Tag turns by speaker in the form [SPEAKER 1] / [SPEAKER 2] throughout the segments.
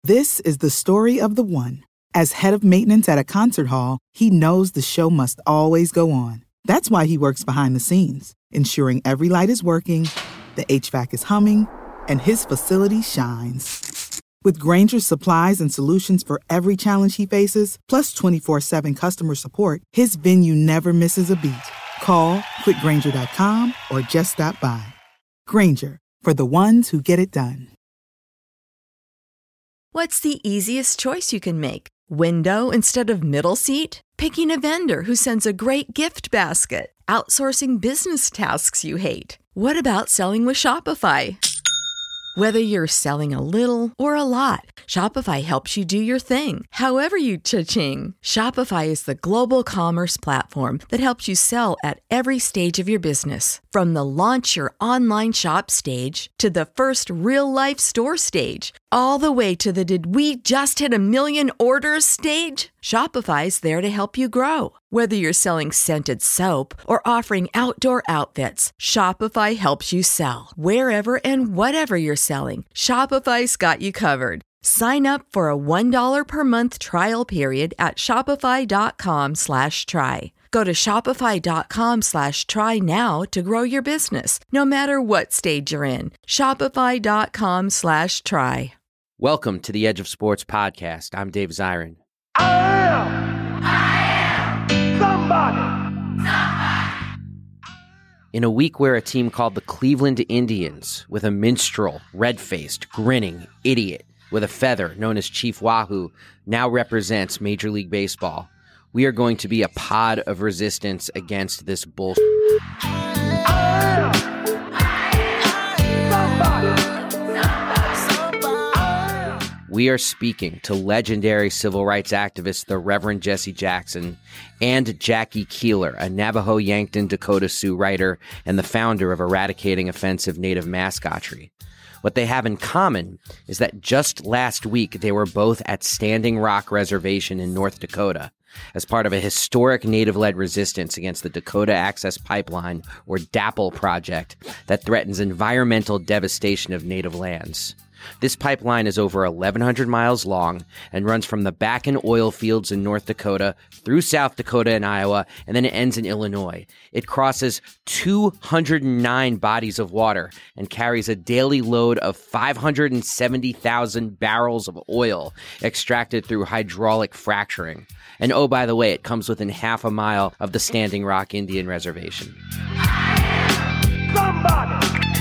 [SPEAKER 1] This is the story of the one. As head of maintenance at a concert hall, he knows the show must always go on. That's why he works behind the scenes, ensuring every light is working, the HVAC is humming, and his facility shines. With Grainger's supplies and solutions for every challenge he faces, plus 24/7 customer support, his venue never misses a beat. Call quickgrainger.com or just stop by. Grainger, for the ones who get it done.
[SPEAKER 2] What's the easiest choice you can make? Window instead of middle seat? Picking a vendor who sends a great gift basket? Outsourcing business tasks you hate? What about selling with Shopify? Whether you're selling a little or a lot, Shopify helps you do your thing, however you cha-ching. Shopify is the global commerce platform that helps you sell at every stage of your business. From the launch your online shop stage to the first real-life store stage, all the way to the did we just hit a million orders stage. Shopify's there to help you grow. Whether you're selling scented soap or offering outdoor outfits, Shopify helps you sell. Wherever and whatever you're selling, Shopify's got you covered. Sign up for a $1 per month trial period at shopify.com/try. Go to shopify.com/try now to grow your business, no matter what stage you're in. Shopify.com/try.
[SPEAKER 3] Welcome to the Edge of Sports podcast. I'm Dave Zirin.
[SPEAKER 4] I am somebody.
[SPEAKER 3] In a week where a team called the Cleveland Indians, with a minstrel, red-faced, grinning idiot with a feather known as Chief Wahoo, now represents Major League Baseball, we are going to be a pod of resistance against this bullshit. We are speaking to legendary civil rights activist, the Reverend Jesse Jackson, and Jackie Keeler, a Navajo Yankton Dakota Sioux writer and the founder of Eradicating Offensive Native Mascotry. What they have in common is that just last week they were both at Standing Rock Reservation in North Dakota as part of a historic Native-led resistance against the Dakota Access Pipeline, or DAPL project, that threatens environmental devastation of Native lands. This pipeline is over 1,100 miles long and runs from the Bakken oil fields in North Dakota through South Dakota and Iowa, and then it ends in Illinois. It crosses 209 bodies of water and carries a daily load of 570,000 barrels of oil extracted through hydraulic fracturing. And oh, by the way, it comes within half a mile of the Standing Rock Indian Reservation.
[SPEAKER 4] Somebody.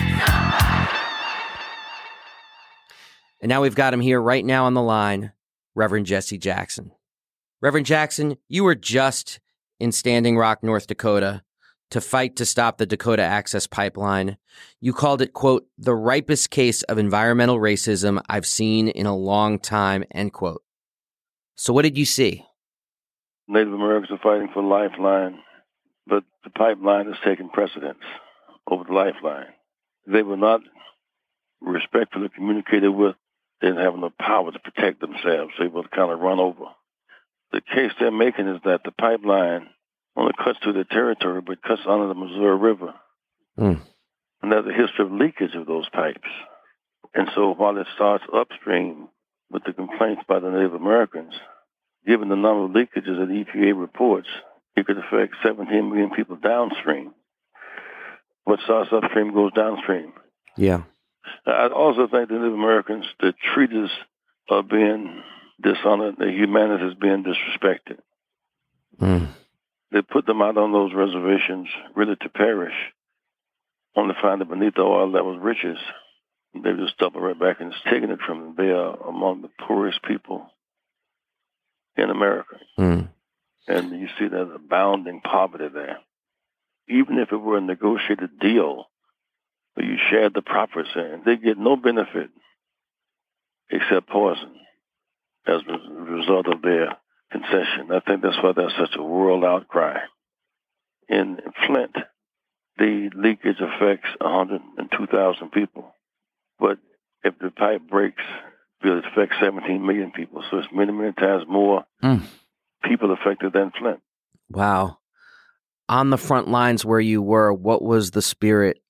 [SPEAKER 3] And now we've got him here right now on the line, Reverend Jesse Jackson. Reverend Jackson, you were just in Standing Rock, North Dakota, to fight to stop the Dakota Access Pipeline. You called it, quote, the ripest case of environmental racism I've seen in a long time, end quote. So what did you see?
[SPEAKER 5] Native Americans are fighting for lifeline, but the pipeline has taken precedence over the lifeline. They were not respectfully communicated with. They didn't have enough power to protect themselves. They were kind of run over. The case they're making is that the pipeline only cuts through their territory, but cuts under the Missouri River. And there's a history of leakage of those pipes. And so while it starts upstream with the complaints by the Native Americans, given the number of leakages that EPA reports, it could affect 17 million people downstream. What starts upstream goes downstream.
[SPEAKER 3] Yeah.
[SPEAKER 5] I also think the Native Americans, the treaties are being dishonored, the humanity is being disrespected. They put them out on those reservations really to perish, only to find that beneath the oil that was riches, they just double right back and just taking it from them. They are among the poorest people in America. And you see that abounding poverty there. Even if it were a negotiated deal, where you shared the profits in, they get no benefit except poison as a result of their concession. I think that's why there's such a world outcry. In Flint, the leakage affects 102,000 people. But if the pipe breaks, it affects 17 million people. So it's many, many times more people affected than Flint.
[SPEAKER 3] Wow. On the front lines where you were, what was the spirit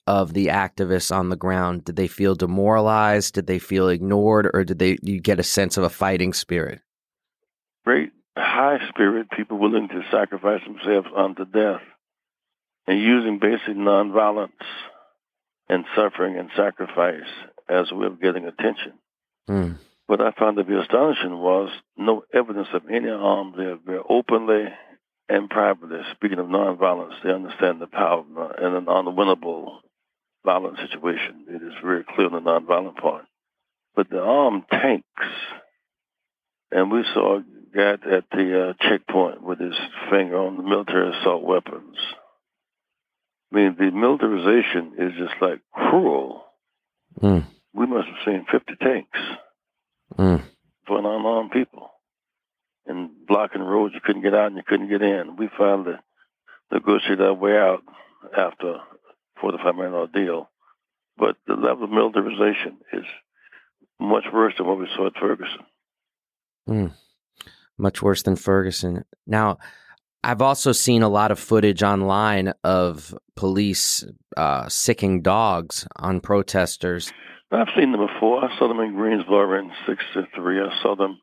[SPEAKER 3] of the activists on the ground? Did they feel demoralized? Did they feel ignored? Or did you get a sense of a fighting spirit?
[SPEAKER 5] Great high spirit, people willing to sacrifice themselves unto death and using basic nonviolence and suffering and sacrifice as a way of getting attention.
[SPEAKER 3] Mm.
[SPEAKER 5] What I found to be astonishing was no evidence of any arms there. Very openly and privately, speaking of nonviolence, they understand the power in an unwinnable violent situation. It is very clear on the nonviolent part. But the armed tanks, and we saw a guy at the checkpoint with his finger on the military assault weapons. I mean, the militarization is just like cruel.
[SPEAKER 3] Mm.
[SPEAKER 5] We must have seen 50 tanks for unarmed people and blocking roads. You couldn't get out and you couldn't get in. We finally negotiated our way out after a 45-minute ordeal. But the level of militarization is much worse than what we saw at Ferguson.
[SPEAKER 3] Much worse than Ferguson. Now, I've also seen a lot of footage online of police sicking dogs on protesters.
[SPEAKER 5] I've seen them before. I saw them in Greensboro in 63. I saw them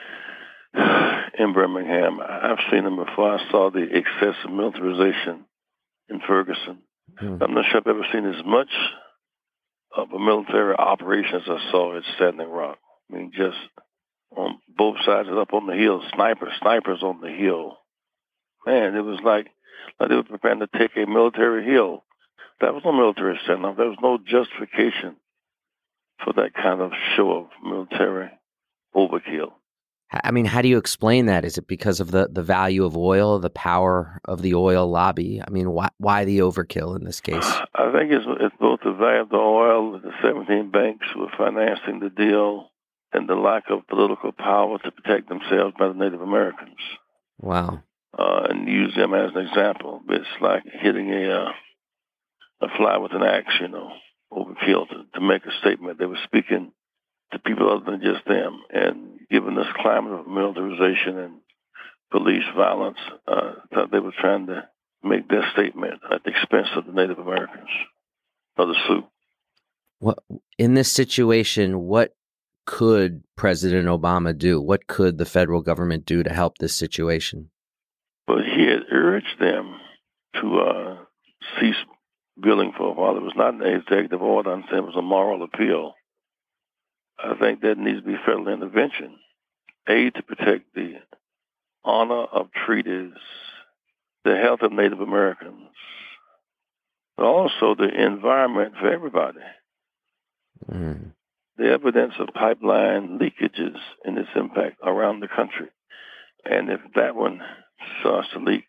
[SPEAKER 5] in Birmingham. I've seen them before. I saw the excessive militarization in Ferguson. I'm not sure I've ever seen as much of a military operation as I saw at Standing Rock. I mean, just on both sides and up on the hill, snipers on the hill. Man, it was like they were preparing to take a military hill. That was no military standoff. There was no justification for that kind of show of military overkill.
[SPEAKER 3] I mean, how do you explain that? Is it because of the value of oil, the power of the oil lobby? I mean, why the overkill in this case?
[SPEAKER 5] I think it's both the value of the oil, the 17 banks who are financing the deal, and the lack of political power to protect themselves by the Native Americans.
[SPEAKER 3] Wow.
[SPEAKER 5] And use them as an example. It's like hitting a fly with an axe, overkill to make a statement. They were speaking to people other than just them. And given this climate of militarization and police violence, thought they were trying to make their statement at the expense of the Native Americans, of the Sioux.
[SPEAKER 3] What, in this situation, what could President Obama do? What could the federal government do to help this situation?
[SPEAKER 5] But he had urged them to cease billing for a while. It was not an executive order. I'm saying it was a moral appeal. I think there needs to be federal intervention, to protect the honor of treaties, the health of Native Americans, but also the environment for everybody. The evidence of pipeline leakages and its impact around the country. And if that one starts to leak,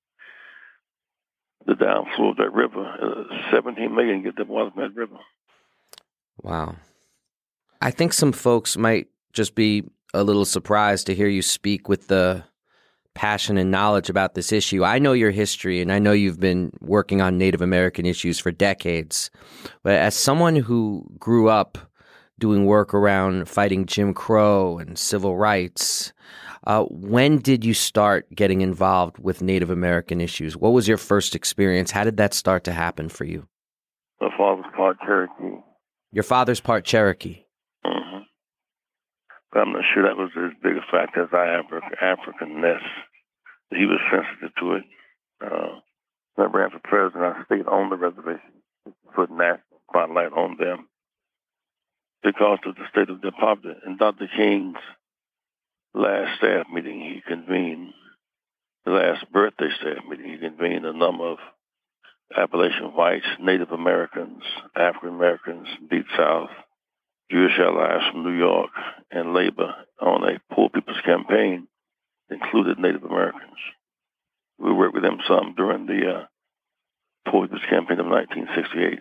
[SPEAKER 5] the downflow of that river, 17 million get that water from that river.
[SPEAKER 3] Wow. I think some folks might just be a little surprised to hear you speak with the passion and knowledge about this issue. I know your history, and I know you've been working on Native American issues for decades. But as someone who grew up doing work around fighting Jim Crow and civil rights, when did you start getting involved with Native American issues? What was your first experience? How did that start to happen for you?
[SPEAKER 5] My father's part Cherokee.
[SPEAKER 3] Your father's part Cherokee?
[SPEAKER 5] Mm-hmm. But I'm not sure that was as big a factor as Africanness. He was sensitive to it. When I ran for president, I stayed on the reservation, put national spotlight on them because of the state of their poverty. And Dr. King's last staff meeting he convened, the last birthday staff meeting he convened, a number of Appalachian whites, Native Americans, African Americans, Deep South, Jewish allies from New York, and labor on a Poor People's Campaign included Native Americans. We worked with them some during the Poor People's Campaign of 1968.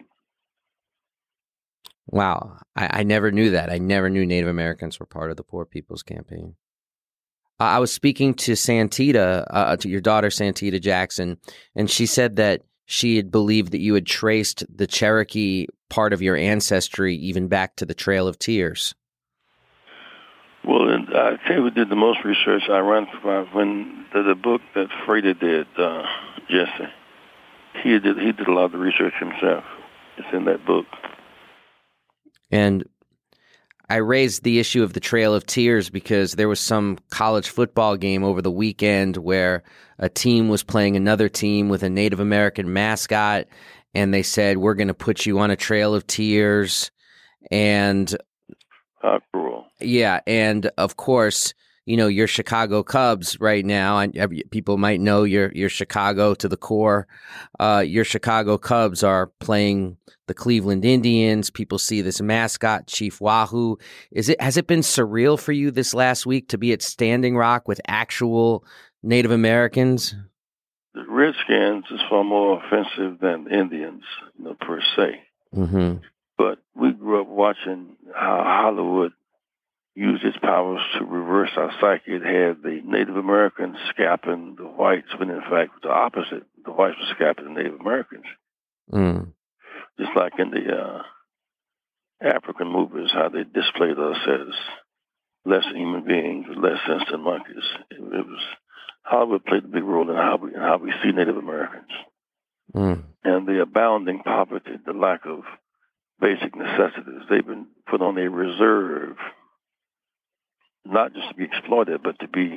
[SPEAKER 3] Wow. I never knew that. I never knew Native Americans were part of the Poor People's Campaign. I was speaking to Santita, to your daughter, Santita Jackson, and she said that she had believed that you had traced the Cherokee part of your ancestry even back to the Trail of Tears.
[SPEAKER 5] Well, I tell you who did the most research. I ran when the book that Freda did, Jesse. He did a lot of the research himself. It's in that book.
[SPEAKER 3] And I raised the issue of the Trail of Tears because there was some college football game over the weekend where a team was playing another team with a Native American mascot, and they said, "We're going to put you on a Trail of Tears." And
[SPEAKER 5] how cruel.
[SPEAKER 3] Yeah, and of course, you know, your Chicago Cubs right now, and people might know you're Chicago to the core. Your Chicago Cubs are playing the Cleveland Indians. People see this mascot, Chief Wahoo. Has it been surreal for you this last week to be at Standing Rock with actual Native Americans?
[SPEAKER 5] The Redskins is far more offensive than Indians, per se.
[SPEAKER 3] Mm-hmm.
[SPEAKER 5] But we grew up watching how Hollywood used its powers to reverse our psyche. It had the Native Americans scalping the whites, when in fact it was the opposite. The whites were scalping the Native Americans.
[SPEAKER 3] Mm.
[SPEAKER 5] Just like in the African movies, how they displayed us as less than human beings, with less sense than monkeys. It was Hollywood played a big role in how we see Native Americans.
[SPEAKER 3] Mm.
[SPEAKER 5] And the abounding poverty, the lack of basic necessities. They've been put on a reserve, not just to be exploited, but to be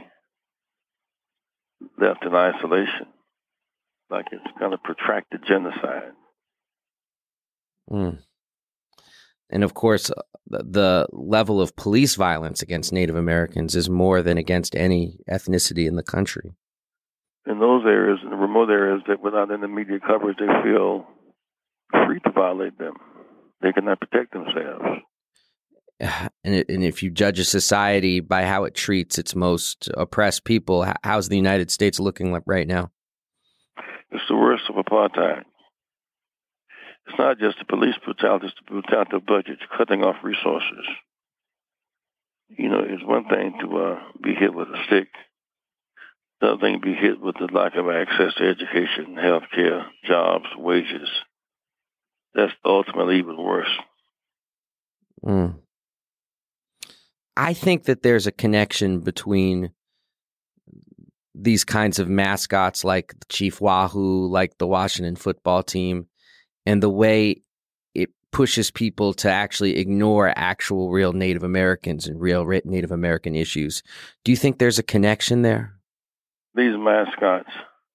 [SPEAKER 5] left in isolation, like it's kind of protracted genocide.
[SPEAKER 3] Mm. And of course, the level of police violence against Native Americans is more than against any ethnicity in the country.
[SPEAKER 5] In those areas, in the remote areas that without any media coverage, they feel free to violate them. They cannot protect themselves.
[SPEAKER 3] And if you judge a society by how it treats its most oppressed people, how's the United States looking like right now?
[SPEAKER 5] It's the worst of apartheid. It's not just the police brutality, it's the brutality of budgets, cutting off resources. It's one thing to be hit with a stick. The other thing to be hit with the lack of access to education, health care, jobs, wages. That's ultimately even worse.
[SPEAKER 3] Mm. I think that there's a connection between these kinds of mascots like Chief Wahoo, like the Washington football team, and the way it pushes people to actually ignore actual real Native Americans and real Native American issues. Do you think there's a connection there?
[SPEAKER 5] These mascots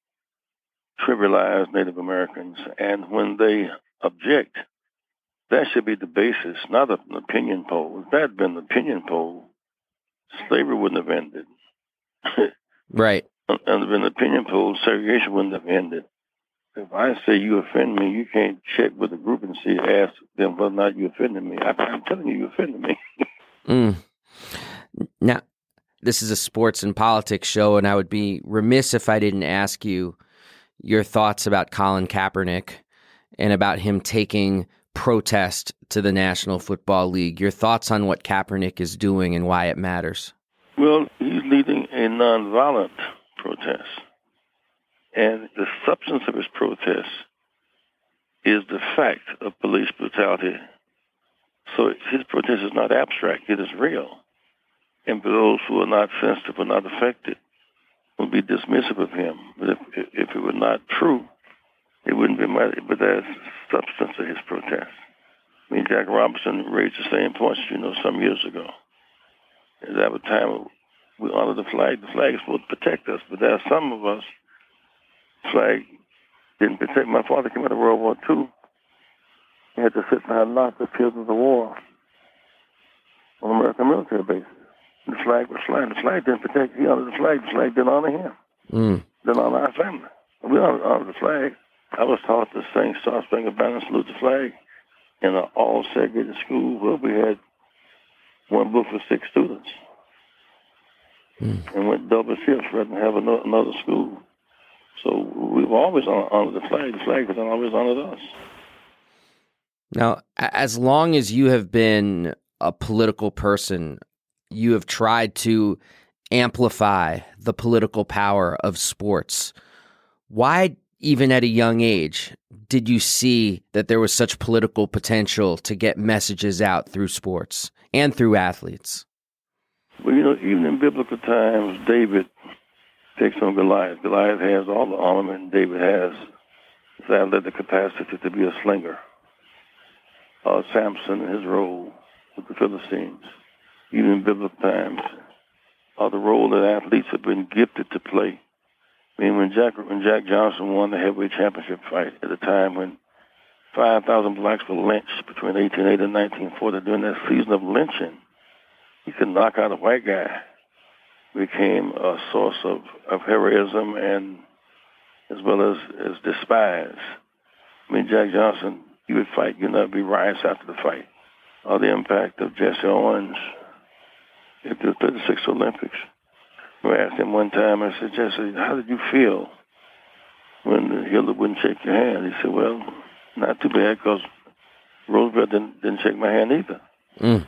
[SPEAKER 5] trivialize Native Americans, and when they object, that should be the basis, not an opinion poll. If that had been an opinion poll, slavery wouldn't have ended.
[SPEAKER 3] Right.
[SPEAKER 5] And if it been an opinion poll, segregation wouldn't have ended. If I say you offend me, you can't check with the group and ask them whether or not you offended me. I'm telling you offended me.
[SPEAKER 3] Mm. Now, this is a sports and politics show, and I would be remiss if I didn't ask you your thoughts about Colin Kaepernick and about him taking protest to the National Football League. Your thoughts on what Kaepernick is doing and why it matters?
[SPEAKER 5] Well, he's leading a nonviolent protest. And the substance of his protest is the fact of police brutality. So his protest is not abstract, it is real. And for those who are not sensitive or not affected, will be dismissive of him. But if it were not true, it wouldn't be matter. But there's substance to his protest. I mean, Jack Robinson raised the same points, some years ago. At that time, we honor the flag. The flag is supposed to protect us. But there are some of us, flag didn't protect. My father came out of World War II. He had to sit behind lots of fields of the war on American military bases. The flag was flying. The flag didn't protect. He honored the flag. The flag didn't honor him. Didn't honor our family. We honor the flag. I was taught to sing Star Spangled Banner, salute the flag, in an all-segregated school where we had one book for 6 students. And went double shifts rather than have another school. So we've always honored the flag. The flag has always honored us.
[SPEAKER 3] Now, as long as you have been a political person, you have tried to amplify the political power of sports. Why, even at a young age, did you see that there was such political potential to get messages out through sports and through athletes?
[SPEAKER 5] Well, even in biblical times, David takes on Goliath. Goliath has all the armament David has. So I had the capacity to be a slinger. Samson and his role with the Philistines, even in biblical times, the role that athletes have been gifted to play. I mean, when Jack Johnson won the heavyweight championship fight at a time when 5,000 blacks were lynched between 1880 and 1940, during that season of lynching, he could knock out a white guy. Became a source of heroism and as well as despise. I mean, Jack Johnson, he would fight, be riots after the fight. The impact of Jesse Owens at the 36 Olympics. I asked him one time, I said, Jesse, how did you feel when Hitler wouldn't shake your hand? He said, well, not too bad, because Roosevelt didn't shake my hand either. Mm.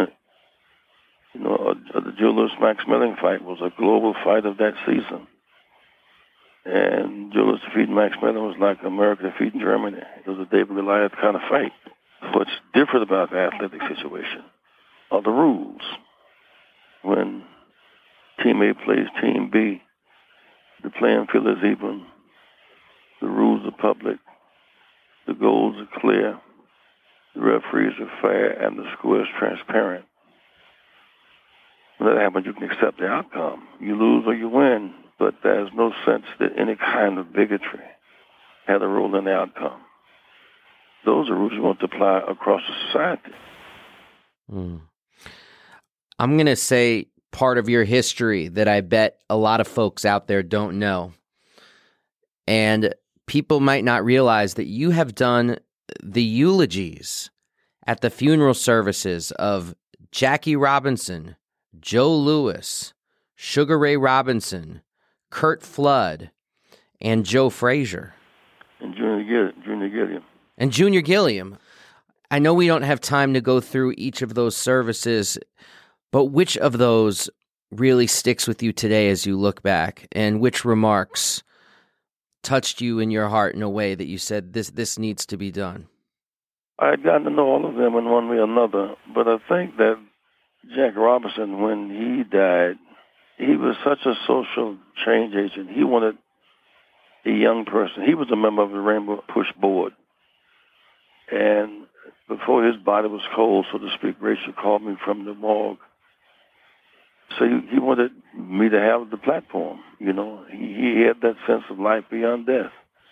[SPEAKER 5] The Joe Louis-Max Mellon fight was a global fight of that season. And Joe Louis defeating Max Mellon was like America defeating Germany. It was a David Goliath kind of fight. What's different about the athletic situation are the rules. When Team A plays Team B, the playing field is even, the rules are public, the goals are clear, the referees are fair, and the score is transparent. When that happens, you can accept the outcome. You lose or you win, but there's no sense that any kind of bigotry had a role in the outcome. Those are rules you want to apply across the society.
[SPEAKER 3] I'm going to say part of your history that I bet a lot of folks out there don't know. And people might not realize that you have done the eulogies at the funeral services of Jackie Robinson, Joe Louis, Sugar Ray Robinson, Curt Flood, and Joe Frazier.
[SPEAKER 5] And Junior Gilliam.
[SPEAKER 3] And Junior Gilliam. I know we don't have time to go through each of those services, but which of those really sticks with you today as you look back? And which remarks touched you in your heart in a way that you said, this needs to be done?
[SPEAKER 5] I had gotten to know all of them in one way or another, but I think that Jack Robinson, when he died, he was such a social change agent. He wanted a young person. He was a member of the Rainbow Push Board. And before his body was cold, so to speak, Rachel called me from the morgue. So he wanted me to have the platform, He had that sense of life beyond death.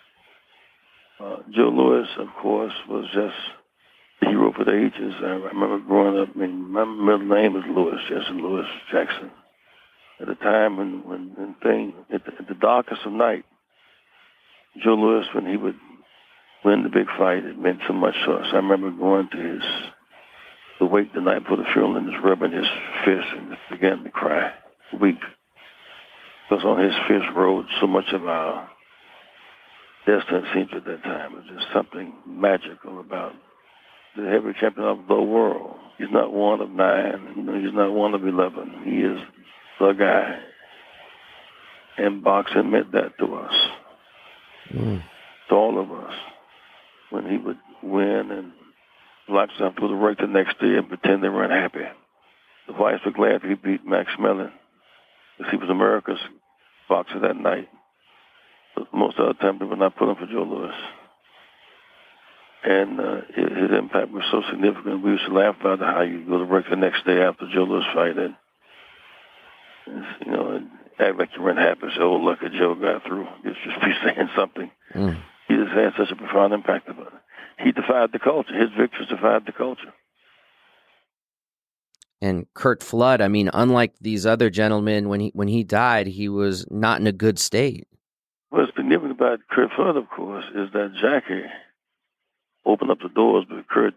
[SPEAKER 5] Joe Louis, of course, was just a hero for the ages. I remember growing up, my middle name was Louis, Jesse Louis Jackson. At a time when at the darkest of night, Joe Louis, when he would win the big fight, it meant so much to us. I remember going to the wake the night before the funeral and just rubbing his fist and just began to cry, weep. Because on his fist rode so much of our destiny, seems at that time. It was just something magical about the heavyweight champion of the world. He's not one of 9. He's not one of 11. He is the guy. And boxing meant that to us, to all of us. When he would win and lock himself through the work the next day and pretend they weren't happy. The whites were glad he beat Max Mellon, because he was America's boxer that night. But most of the time, they were not pulling for Joe Louis. And his impact was so significant, we used to laugh about how you go to work the next day after Joe Louis fight and act like you weren't happy. So, oh, look at Joe got through. Just be saying something. He just had such a profound impact upon it. He defied the culture. His victories defied the culture.
[SPEAKER 3] And Curt Flood, unlike these other gentlemen, when he died, he was not in a good state.
[SPEAKER 5] What's significant about Curt Flood, of course, is that Jackie opened up the doors, but Curt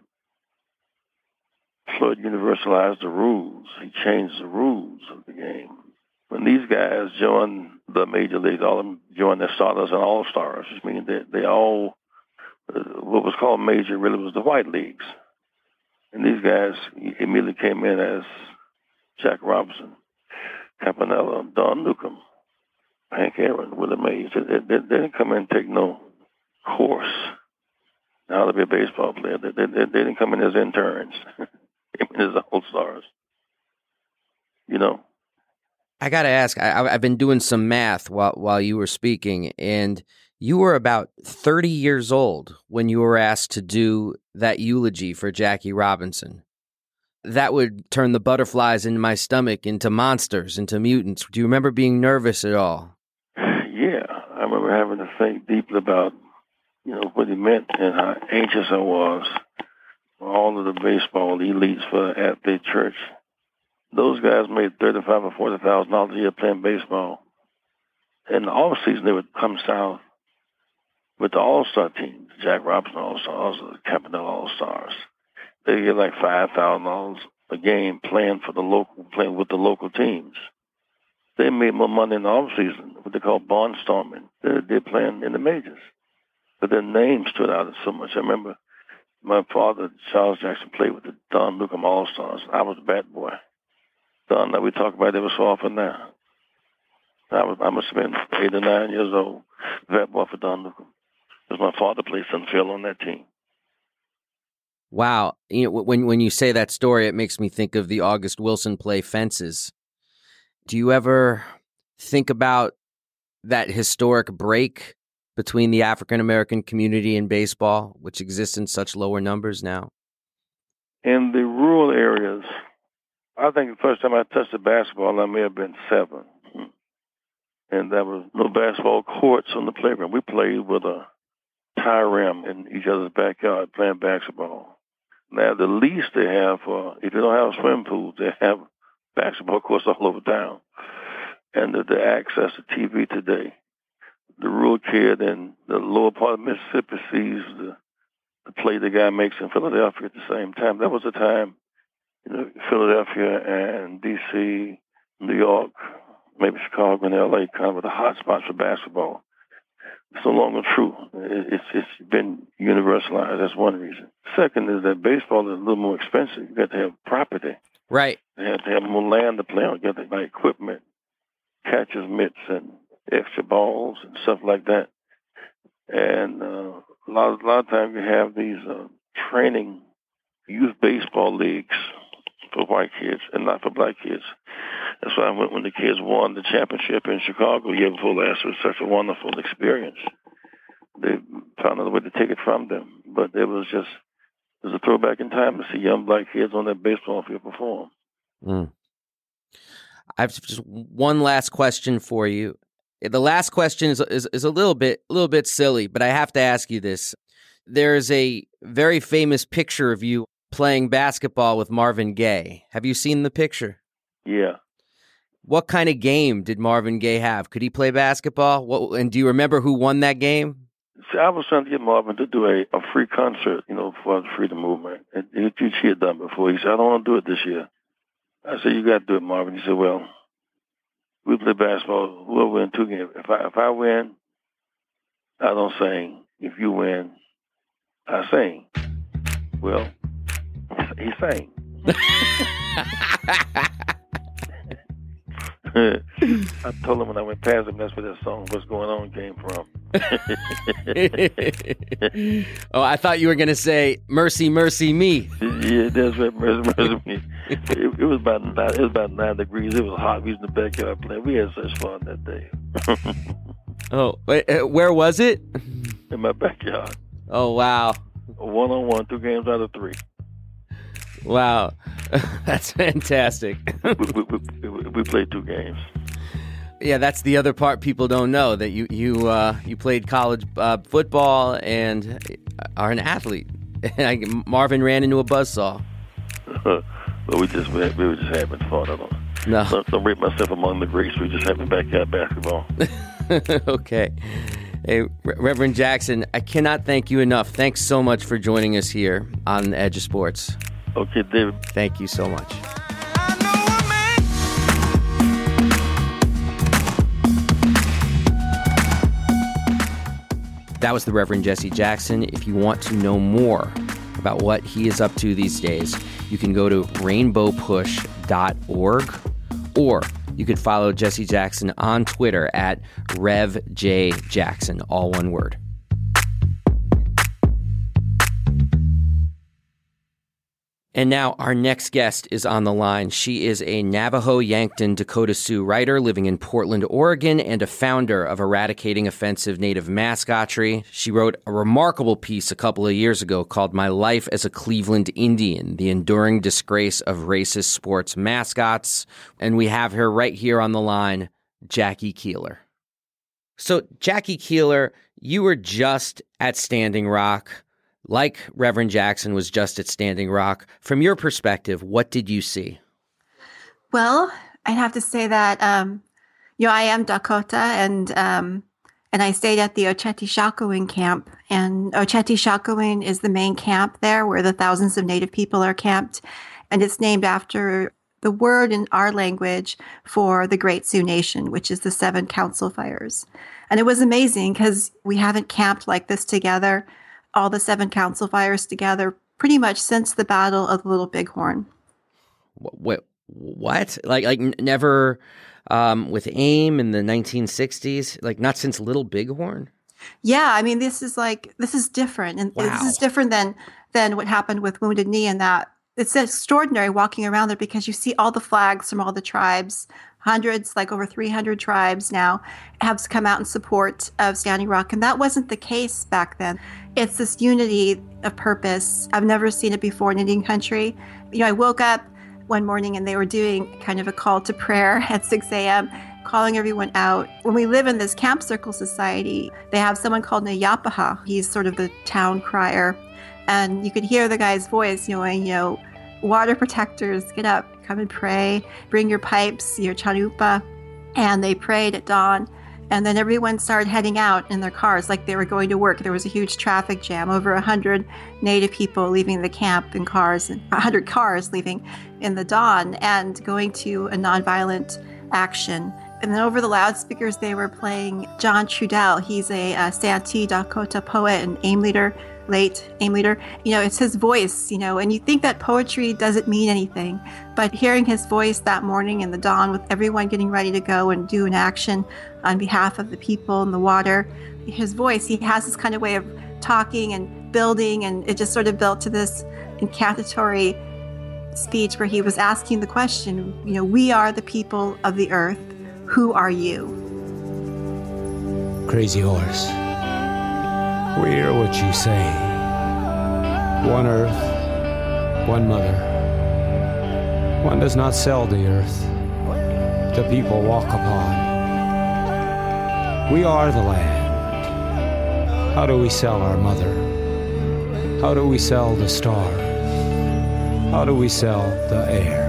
[SPEAKER 5] Flood universalized the rules. He changed the rules of the game. When these guys joined the major leagues, all of them joined the Stardust and All-Stars, which means they all, what was called major really was the white leagues. And these guys immediately came in as Jack Robinson, Campanella, Don Newcomb, Hank Aaron, Willie Mays. They didn't come in and take no course on how to be a baseball player. They didn't come in as interns. They came in as All-Stars. I
[SPEAKER 3] got to ask, I've been doing some math while you were speaking, and You were about 30 years old when you were asked to do that eulogy for Jackie Robinson. That would turn the butterflies in my stomach into monsters, into mutants. Do you remember being nervous at all?
[SPEAKER 5] Yeah, I remember having to think deeply about, what he meant and how anxious I was for all of the baseball elites for the athlete church. Those guys made $35,000 or $40,000 a year playing baseball. In the off season, they would come south with the All-Star teams, Jack Robinson All-Stars, the Campanella All-Stars. They get like $5,000 a game playing with the local teams. They made more money in the off-season, what they call barnstorming. They're playing in the majors. But their names stood out so much. I remember my father, Charles Jackson, played with the Don Newcomb All-Stars. I was a bat boy. Don, that we talk about, it was so often now. I must have been 8 or 9 years old, bat boy for Don Newcomb. Because my father played center field on that team.
[SPEAKER 3] Wow. When you say that story, it makes me think of the August Wilson play Fences. Do you ever think about that historic break between the African-American community and baseball, which exists in such lower numbers now?
[SPEAKER 5] In the rural areas, I think the first time I touched a basketball, I may have been 7. And there was no basketball courts on the playground. We played with a tie rim in each other's backyard playing basketball. Now, the least they have, if you don't have swimming pools, they have basketball courts all over town. And the access to TV today, the rural kid in the lower part of Mississippi sees the play the guy makes in Philadelphia at the same time. That was a time, Philadelphia and D.C., New York, maybe Chicago and L.A. kind of were the hot spots for basketball. It's no longer true. It's been universalized. That's one reason. Second is that baseball is a little more expensive. You got to have property.
[SPEAKER 3] Right.
[SPEAKER 5] You have to have more land to play on. You got to buy equipment, catcher's mitts, and extra balls and stuff like that. And a lot of times you have these training youth baseball leagues for white kids and not for black kids. That's why when the kids won the championship in Chicago year before last, it was such a wonderful experience. They found another way to take it from them. But it was a throwback in time to see young black kids on that baseball field perform.
[SPEAKER 3] I have just one last question for you. The last question is a little bit silly, but I have to ask you this. There's a very famous picture of you playing basketball with Marvin Gaye. Have you seen the picture?
[SPEAKER 5] Yeah.
[SPEAKER 3] What kind of game did Marvin Gaye have? Could he play basketball? And do you remember who won that game?
[SPEAKER 5] See, I was trying to get Marvin to do a free concert, for the freedom movement. And he had done before. He said, I don't want to do it this year. I said, you got to do it, Marvin. He said, well, we play basketball. We'll win 2 games. If I win, I don't sing. If you win, I sing. Well, he sang. I told him when I went past him, that's where that song "What's Going On" came from.
[SPEAKER 3] Oh, I thought you were going to say "Mercy, Mercy Me."
[SPEAKER 5] Yeah, that's right, "Mercy, Mercy Me." It was about 9 degrees. It was hot. We was in the backyard playing. We had such fun that day.
[SPEAKER 3] Oh, wait, where was it?
[SPEAKER 5] In my backyard.
[SPEAKER 3] Oh, wow.
[SPEAKER 5] 1-on-1, 2 games out of 3.
[SPEAKER 3] Wow, that's fantastic.
[SPEAKER 5] we played 2 games.
[SPEAKER 3] Yeah, that's the other part people don't know, that you played college football and are an athlete. Marvin ran into a buzzsaw.
[SPEAKER 5] But we were just having fun. Don't rate myself among the greats. We just having backyard basketball.
[SPEAKER 3] Okay. Hey, Reverend Jackson, I cannot thank you enough. Thanks so much for joining us here on The Edge of Sports.
[SPEAKER 5] Okay, David.
[SPEAKER 3] Thank you so much. That was the Reverend Jesse Jackson. If you want to know more about what he is up to these days, you can go to rainbowpush.org, or you could follow Jesse Jackson on Twitter at RevJJackson, all one word. And now our next guest is on the line. She is a Navajo Yankton Dakota Sioux writer living in Portland, Oregon, and a founder of Eradicating Offensive Native Mascotry. She wrote a remarkable piece a couple of years ago called My Life as a Cleveland Indian, The Enduring Disgrace of Racist Sports Mascots. And we have her right here on the line, Jackie Keeler. So, Jackie Keeler, you were just at Standing Rock. Like Reverend Jackson was just at Standing Rock. From your perspective, what did you see?
[SPEAKER 6] Well, I'd have to say that, I am Dakota, and I stayed at the Oceti-Sakowin camp. And Oceti-Sakowin is the main camp there where the thousands of Native people are camped. And it's named after the word in our language for the Great Sioux Nation, which is the 7 council fires. And it was amazing because we haven't camped like this together, all the 7 council fires together, pretty much since the Battle of the Little Bighorn.
[SPEAKER 3] What? Like never with AIM in the 1960s? Like not since Little Bighorn?
[SPEAKER 6] Yeah, I mean, this is different. And
[SPEAKER 3] wow.
[SPEAKER 6] This is different than what happened with Wounded Knee, in that it's extraordinary walking around there because you see all the flags from all the tribes. Hundreds, like over 300 tribes now, have come out in support of Standing Rock. And that wasn't the case back then. It's this unity of purpose. I've never seen it before in Indian country. I woke up one morning and they were doing kind of a call to prayer at 6 a.m., calling everyone out. When we live in this Camp Circle Society, they have someone called Nayapaha. He's sort of the town crier. And you could hear the guy's voice, water protectors, get up, come and pray, bring your pipes, your chanupa. And they prayed at dawn. And then everyone started heading out in their cars like they were going to work. There was a huge traffic jam, over 100 Native people leaving the camp in cars, and 100 cars leaving in the dawn and going to a nonviolent action. And then over the loudspeakers, they were playing John Trudell. He's a Santee Dakota poet and AIM leader, late AIM leader. It's his voice, and you think that poetry doesn't mean anything. But hearing his voice that morning in the dawn with everyone getting ready to go and do an action on behalf of the people in the water, his voice, he has this kind of way of talking and building, and it just sort of built to this incantatory speech where he was asking the question, we are the people of the earth. Who are you?
[SPEAKER 7] Crazy horse. We hear what you say. One earth, one mother. One does not sell the earth. The people walk upon. We are the land. How do we sell our mother? How do we sell the stars? How do we sell the air?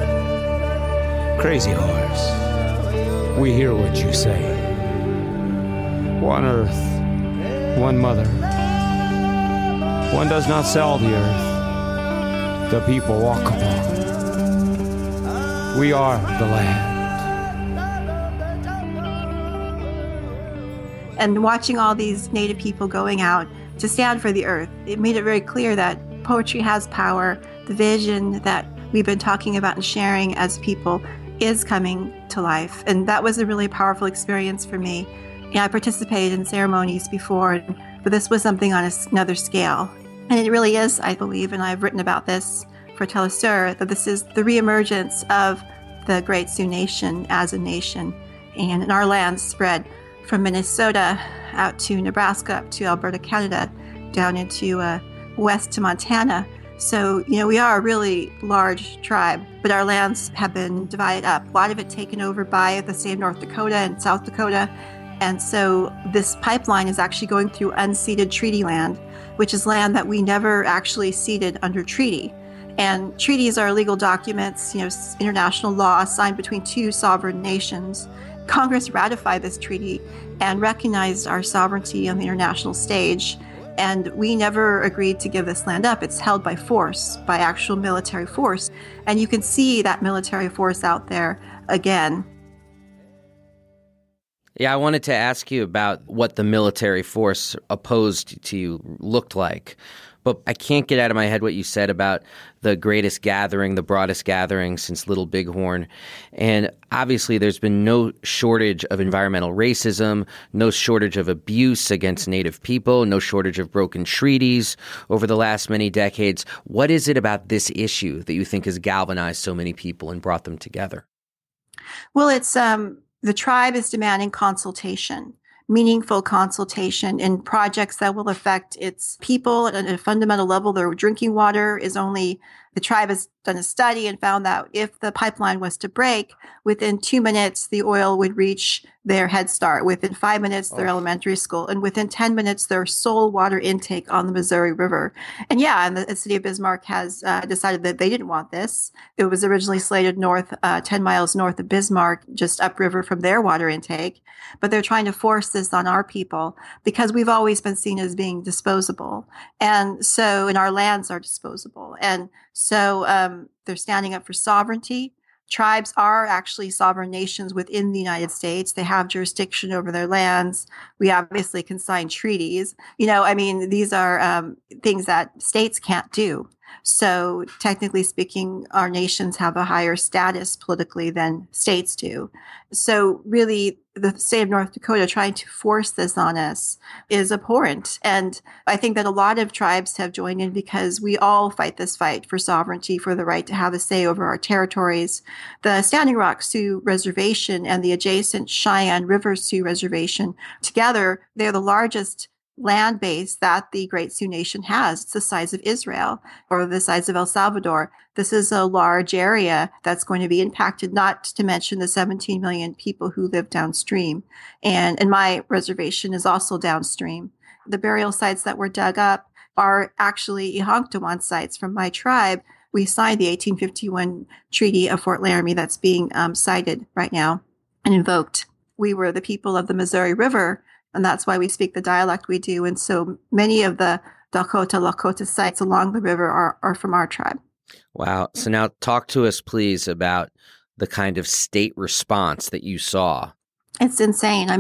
[SPEAKER 7] Crazy horse. We hear what you say. One earth, one mother. One does not sell the earth. The people walk upon. We are the land.
[SPEAKER 6] And watching all these Native people going out to stand for the earth, it made it very clear that poetry has power. The vision that we've been talking about and sharing as people is coming to life. And that was a really powerful experience for me. I participated in ceremonies before, but this was something on another scale. And it really is, I believe, and I've written about this for Telesur, that this is the reemergence of the Great Sioux Nation as a nation. And our lands spread from Minnesota out to Nebraska, up to Alberta, Canada, down into west to Montana. So, we are a really large tribe, but our lands have been divided up. A lot of it taken over by the state of North Dakota and South Dakota. And so this pipeline is actually going through unceded treaty land, which is land that we never actually ceded under treaty. And treaties are legal documents, international law signed between 2 sovereign nations. Congress ratified this treaty and recognized our sovereignty on the international stage. And we never agreed to give this land up. It's held by force, by actual military force. And you can see that military force out there again.
[SPEAKER 3] Yeah, I wanted to ask you about what the military force opposed to you looked like. But I can't get out of my head what you said about the greatest gathering, the broadest gathering since Little Bighorn. And obviously there's been no shortage of environmental racism, no shortage of abuse against Native people, no shortage of broken treaties over the last many decades. What is it about this issue that you think has galvanized so many people and brought them together?
[SPEAKER 6] Well, it's the tribe is demanding consultation, meaningful consultation in projects that will affect its people at a fundamental level. Their drinking water is only, the tribe has done a study and found that if the pipeline was to break, within 2 minutes, the oil would reach their Head Start. Within 5 minutes, their elementary school. And within 10 minutes, their sole water intake on the Missouri River. And the city of Bismarck has decided that they didn't want this. It was originally slated 10 miles north of Bismarck, just upriver from their water intake. But they're trying to force this on our people because we've always been seen as being disposable. And our lands are disposable. And so they're standing up for sovereignty. Tribes are actually sovereign nations within the United States. They have jurisdiction over their lands. We obviously can sign treaties. These are things that states can't do. So technically speaking, our nations have a higher status politically than states do. So really, the state of North Dakota trying to force this on us is abhorrent. And I think that a lot of tribes have joined in because we all fight this fight for sovereignty, for the right to have a say over our territories. The Standing Rock Sioux Reservation and the adjacent Cheyenne River Sioux Reservation, together, they're the largest land base that the Great Sioux Nation has. It's the size of Israel or the size of El Salvador. This is a large area that's going to be impacted, not to mention the 17 million people who live downstream. And my reservation is also downstream. The burial sites that were dug up are actually Ihanktawan sites from my tribe. We signed the 1851 Treaty of Fort Laramie that's being cited right now and invoked. We were the people of the Missouri River, and that's why we speak the dialect we do. And so many of the Dakota, Lakota sites along the river are from our tribe.
[SPEAKER 3] Wow. So now talk to us, please, about the kind of state response that you saw.
[SPEAKER 6] It's insane.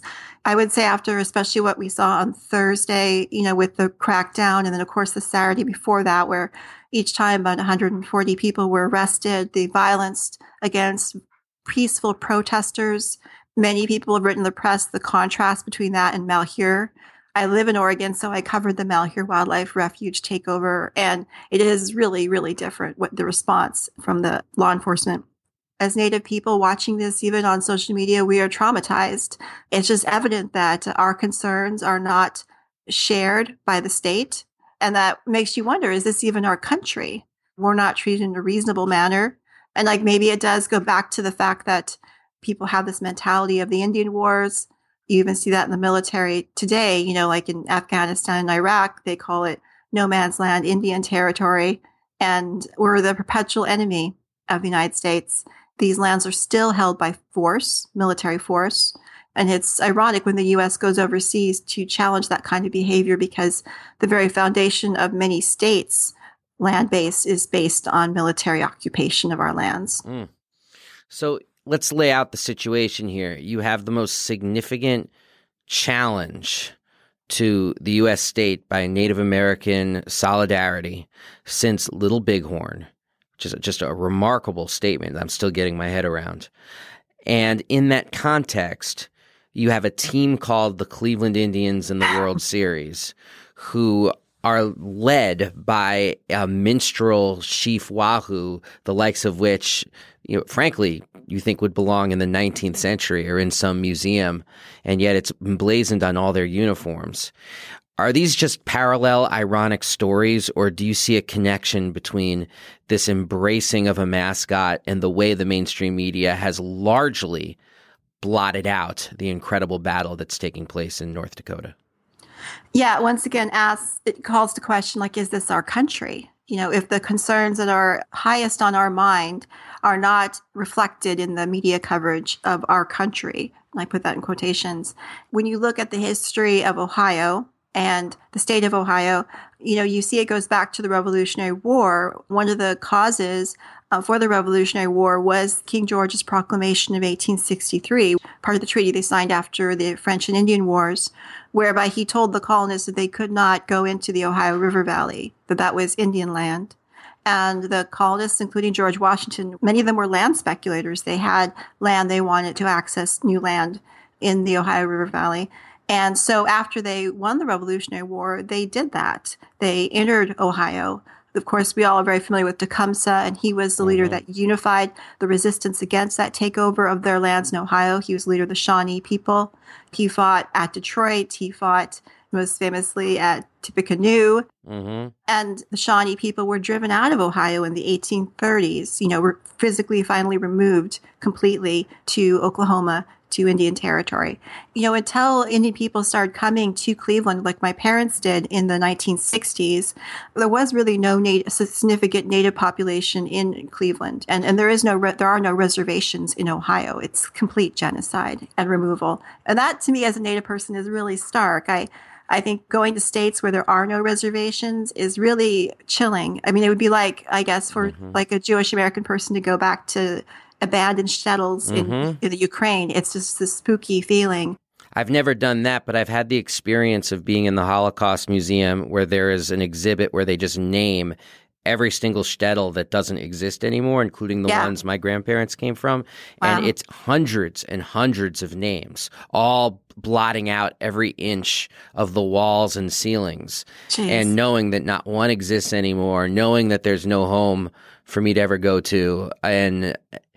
[SPEAKER 6] I would say after especially what we saw on Thursday, with the crackdown, and then of course the Saturday before that, where each time about 140 people were arrested, the violence against peaceful protesters. Many people have written in the press the contrast between that and Malheur. I live in Oregon, so I covered the Malheur Wildlife Refuge takeover, and it is really, really different, what the response from the law enforcement. As Native people watching this, even on social media, we are traumatized. It's just evident that our concerns are not shared by the state, and that makes you wonder, is this even our country? We're not treated in a reasonable manner. And maybe it does go back to the fact that people have this mentality of the Indian Wars. You even see that in the military today, like in Afghanistan and Iraq, they call it no man's land, Indian territory. And we're the perpetual enemy of the United States. These lands are still held by force, military force. And it's ironic when the U.S. goes overseas to challenge that kind of behavior because the very foundation of many states' land base is based on military occupation of our lands.
[SPEAKER 3] So let's lay out the situation here. You have the most significant challenge to the U.S. state by Native American solidarity since Little Bighorn, which is just a remarkable statement I'm still getting my head around. And in that context, you have a team called the Cleveland Indians in the World Series who are led by a minstrel chief Wahoo, the likes of which, frankly, you think would belong in the 19th century or in some museum, and yet it's emblazoned on all their uniforms. Are these just parallel, ironic stories, or do you see a connection between this embracing of a mascot and the way the mainstream media has largely blotted out the incredible battle that's taking place in North Dakota?
[SPEAKER 6] Yeah, once again, it calls to question, is this our country? If the concerns that are highest on our mind are not reflected in the media coverage of our country, and I put that in quotations, when you look at the history of Ohio and the state of Ohio, you see it goes back to the Revolutionary War. One of the causes for the Revolutionary War was King George's proclamation of 1863, part of the treaty they signed after the French and Indian Wars, whereby he told the colonists that they could not go into the Ohio River Valley, that was Indian land. And the colonists, including George Washington, many of them were land speculators. They had land, they wanted to access new land in the Ohio River Valley. And so after they won the Revolutionary War, they did that. They entered Ohio. Of course, we all are very familiar with Tecumseh, and he was the leader that unified the resistance against that takeover of their lands in Ohio. He was the leader of the Shawnee people. He fought at Detroit. He fought most famously at Tippecanoe. And the Shawnee people were driven out of Ohio in the 1830s, were physically finally removed completely to Oklahoma, to Indian Territory. Until Indian people started coming to Cleveland, like my parents did in the 1960s, there was really no significant Native population in Cleveland. And there are no reservations in Ohio. It's complete genocide and removal. And that, to me, as a Native person, is really stark. I think going to states where there are no reservations is really chilling. I mean, it would be like, I guess, for like a Jewish American person to go back to abandoned shtetls in the Ukraine. It's just this spooky feeling.
[SPEAKER 3] I've never done that, but I've had the experience of being in the Holocaust Museum where there is an exhibit where they just name every single shtetl that doesn't exist anymore, including the ones my grandparents came from. Wow. And it's hundreds and hundreds of names, all blotting out every inch of the walls and ceilings. Jeez. And knowing that not one exists anymore, knowing that there's no home for me to ever go to. And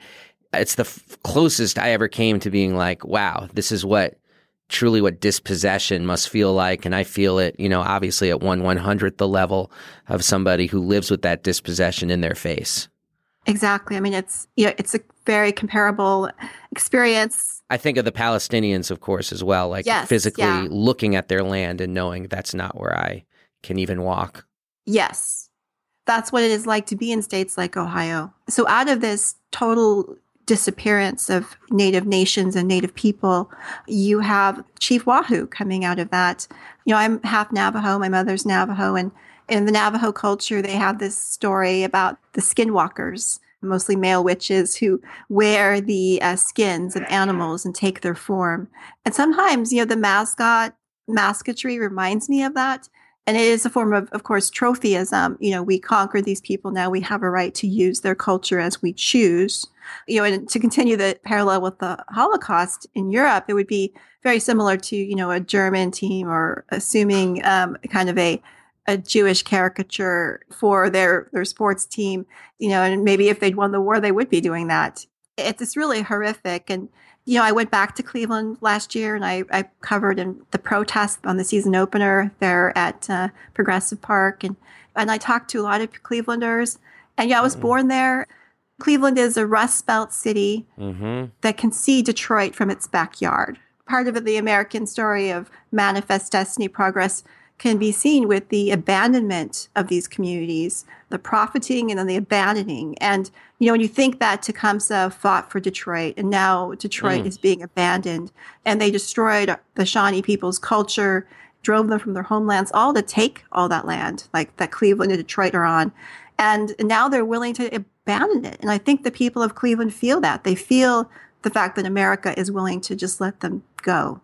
[SPEAKER 3] it's the closest I ever came to being like, wow, this is truly what dispossession must feel like. And I feel it, obviously at 1/100th the level of somebody who lives with that dispossession in their face.
[SPEAKER 6] Exactly. I mean, it's a very comparable experience.
[SPEAKER 3] I think of the Palestinians, of course, as well, like physically looking at their land and knowing that's not where I can even walk.
[SPEAKER 6] Yes. That's what it is like to be in states like Ohio. So out of this total disappearance of Native nations and Native people, you have Chief Wahoo coming out of that. I'm half Navajo. My mother's Navajo. And in the Navajo culture, they have this story about the skinwalkers, mostly male witches who wear the skins of animals and take their form. And sometimes, the mascotry reminds me of that. And it is a form of course, trophyism. We conquered these people. Now we have a right to use their culture as we choose. And to continue the parallel with the Holocaust in Europe, it would be very similar to, a German team or assuming kind of a Jewish caricature for their sports team, and maybe if they'd won the war, they would be doing that. It's really horrific. And, I went back to Cleveland last year and I covered in the protest on the season opener there at Progressive Park. And I talked to a lot of Clevelanders. And I was born there. Cleveland is a Rust Belt city that can see Detroit from its backyard. Part of the American story of manifest destiny progress can be seen with the abandonment of these communities, the profiting and then the abandoning. And, when you think that Tecumseh fought for Detroit and now Detroit is being abandoned and they destroyed the Shawnee people's culture, drove them from their homelands, all to take all that land, like that Cleveland and Detroit are on. And now they're willing to abandon it. And I think the people of Cleveland feel that. They feel the fact that America is willing to just let them go.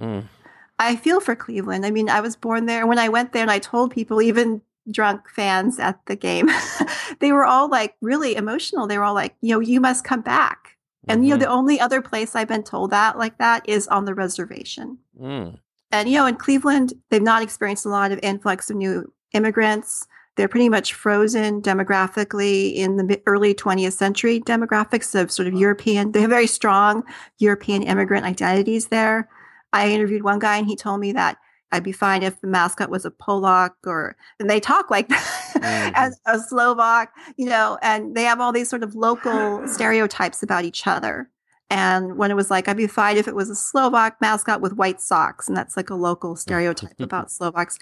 [SPEAKER 6] I feel for Cleveland. I mean, I was born there. When I went there and I told people, even drunk fans at the game, they were all like really emotional. They were all like, you must come back. And, the only other place I've been told that like that is on the reservation. And, in Cleveland, they've not experienced a lot of influx of new immigrants. They're pretty much frozen demographically in the early 20th century demographics of sort of European. They have very strong European immigrant identities there. I interviewed one guy and he told me that I'd be fine if the mascot was a Polak and they talk like that as a Slovak, and they have all these sort of local stereotypes about each other. And when it was like, I'd be fine if it was a Slovak mascot with white socks. And that's like a local stereotype about Slovaks.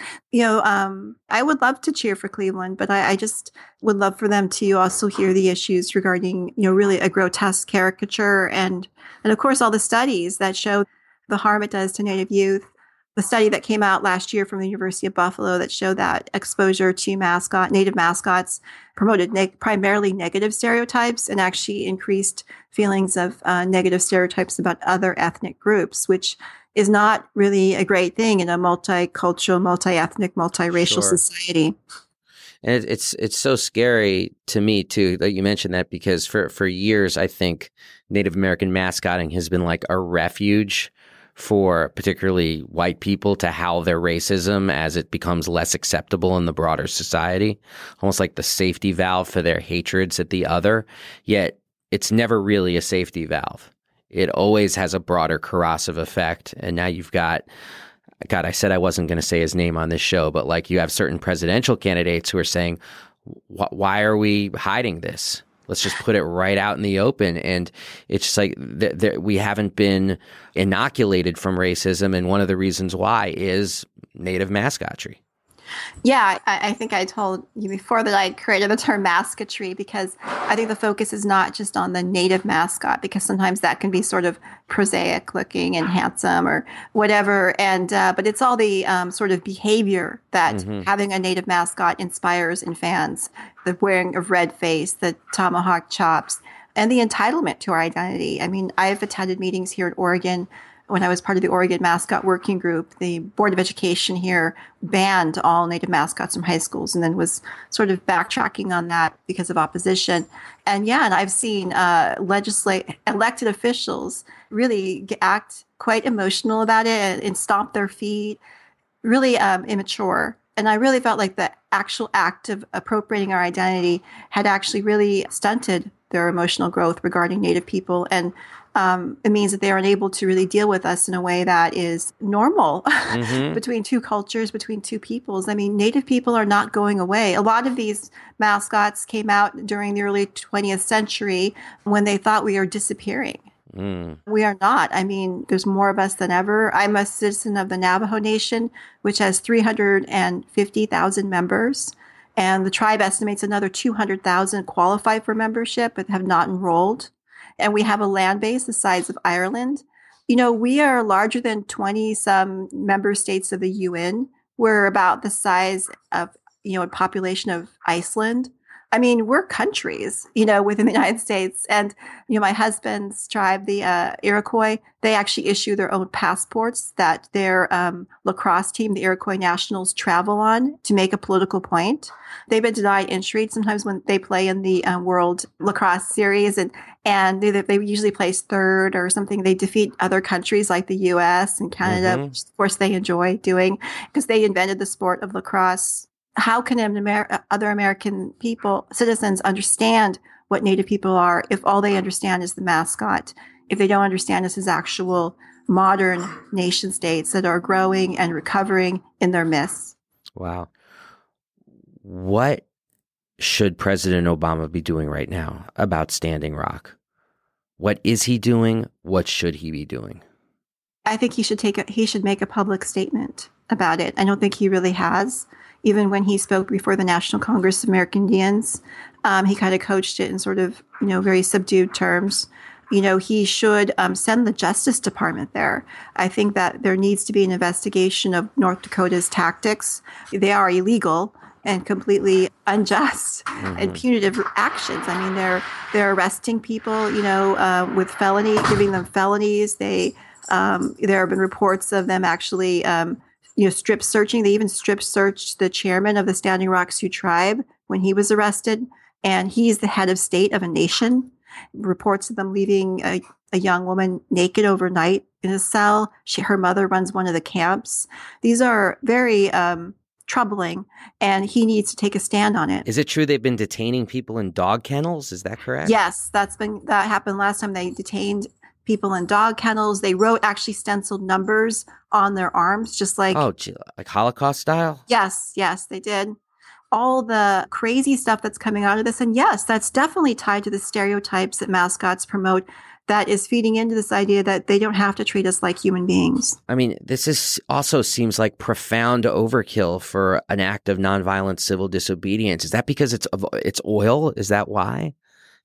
[SPEAKER 6] I would love to cheer for Cleveland, but I just would love for them to also hear the issues regarding, really a grotesque caricature. And of course, all the studies that show the harm it does to Native youth, the study that came out last year from the University of Buffalo that showed that exposure to native mascots promoted primarily negative stereotypes and actually increased feelings of negative stereotypes about other ethnic groups, which is not really a great thing in a multicultural, multi-ethnic, multiracial society.
[SPEAKER 3] And it's so scary to me too that you mentioned that, because for years I think Native American mascotting has been like a refuge for particularly white people to howl their racism as it becomes less acceptable in the broader society, almost like the safety valve for their hatreds at the other. Yet it's never really a safety valve. It always has a broader corrosive effect. And now you've got, God, I said I wasn't going to say his name on this show, but like you have certain presidential candidates who are saying, why are we hiding this? Let's just put it right out in the open. And it's just like we haven't been inoculated from racism. And one of the reasons why is Native mascotry.
[SPEAKER 6] Yeah, I think I told you before that I created the term mascotry because I think the focus is not just on the native mascot, because sometimes that can be sort of prosaic looking and handsome or whatever. And but it's all the sort of behavior that having a native mascot inspires in fans, the wearing of red face, the tomahawk chops, and the entitlement to our identity. I mean, I've attended meetings here at Oregon. When I was part of the Oregon Mascot Working Group, the Board of Education here banned all Native mascots from high schools and then was sort of backtracking on that because of opposition. And I've seen elected officials really act quite emotional about it and stomp their feet, really immature. And I really felt like the actual act of appropriating our identity had actually really stunted their emotional growth regarding Native people. And it means that they are unable to really deal with us in a way that is normal between two cultures, between two peoples. I mean, Native people are not going away. A lot of these mascots came out during the early 20th century when they thought we are disappearing. We are not. I mean, there's more of us than ever. I'm a citizen of the Navajo Nation, which has 350,000 members. And the tribe estimates another 200,000 qualify for membership but have not enrolled. And we have a land base the size of Ireland. You know, we are larger than 20-some member states of the UN. We're about the size of, a population of Iceland. I mean, we're countries, within the United States. And, my husband's tribe, the Iroquois, they actually issue their own passports that their lacrosse team, the Iroquois Nationals, travel on to make a political point. They've been denied entry sometimes when they play in the World Lacrosse Series, and they usually place third or something. They defeat other countries like the U.S. and Canada, which of course they enjoy doing because they invented the sport of lacrosse. How can other American citizens understand what Native people are if all they understand is the mascot, if they don't understand us as actual modern nation states that are growing and recovering in their midst?
[SPEAKER 3] Wow. What should President Obama be doing right now about Standing Rock? What is he doing? What should he be doing?
[SPEAKER 6] I think he should make a public statement about it. I don't think he really has. Even when he spoke before the National Congress of American Indians, he kind of coached it in sort of, very subdued terms. He should send the Justice Department there. I think that there needs to be an investigation of North Dakota's tactics. They are illegal and completely unjust and punitive actions. I mean, they're arresting people, with felony, giving them felonies. There have been reports of them actually strip searching. They even strip searched the chairman of the Standing Rock Sioux tribe when he was arrested. And he's the head of state of a nation. Reports of them leaving a young woman naked overnight in a cell. Her mother runs one of the camps. These are very troubling, and he needs to take a stand on it.
[SPEAKER 3] Is it true they've been detaining people in dog kennels? Is that correct?
[SPEAKER 6] Yes, that happened last time. They detained people in dog kennels. They wrote actually stenciled numbers on their arms, just like
[SPEAKER 3] like Holocaust style.
[SPEAKER 6] Yes, they did. All the crazy stuff that's coming out of this, and yes, that's definitely tied to the stereotypes that mascots promote. That is feeding into this idea that they don't have to treat us like human beings. I
[SPEAKER 3] mean, also seems like profound overkill for an act of nonviolent civil disobedience. Is that because it's oil? Is that why?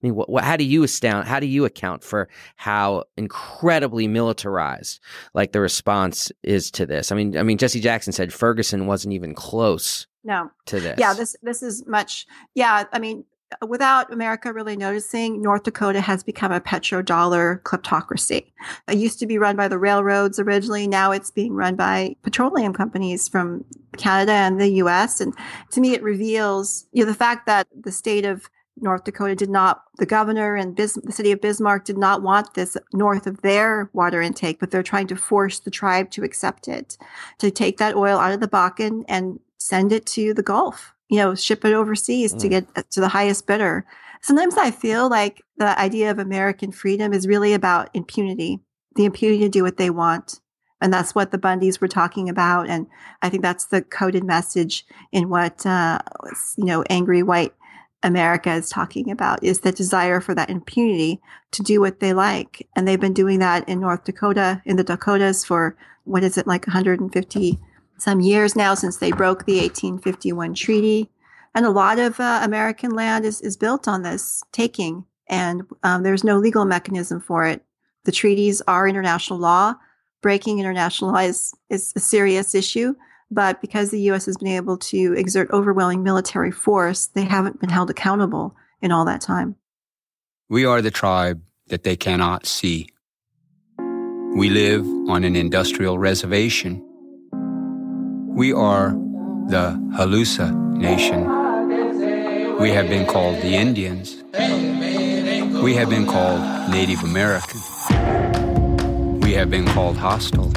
[SPEAKER 3] I mean, how do you account for how incredibly militarized like the response is to this? I mean, Jesse Jackson said Ferguson wasn't even close.
[SPEAKER 6] No.
[SPEAKER 3] To this.
[SPEAKER 6] Yeah, this is much. Yeah, I mean, without America really noticing, North Dakota has become a petrodollar kleptocracy. It used to be run by the railroads originally. Now it's being run by petroleum companies from Canada and the U.S. And to me, it reveals, the fact that the state of North Dakota the governor and the city of Bismarck did not want this north of their water intake, but they're trying to force the tribe to accept it, to take that oil out of the Bakken and send it to the Gulf, ship it overseas to get to the highest bidder. Sometimes I feel like the idea of American freedom is really about impunity, the impunity to do what they want. And that's what the Bundys were talking about. And I think that's the coded message in what, angry white America is talking about, is the desire for that impunity to do what they like. And they've been doing that in North Dakota, in the Dakotas for, 150 some years now since they broke the 1851 treaty. And a lot of American land is built on this taking, and there's no legal mechanism for it. The treaties are international law. Breaking international law is a serious issue, but because the U.S. has been able to exert overwhelming military force, they haven't been held accountable in all that time.
[SPEAKER 8] We are the tribe that they cannot see. We live on an industrial reservation. We are the Halusa Nation. We have been called the Indians. We have been called Native American. We have been called hostile.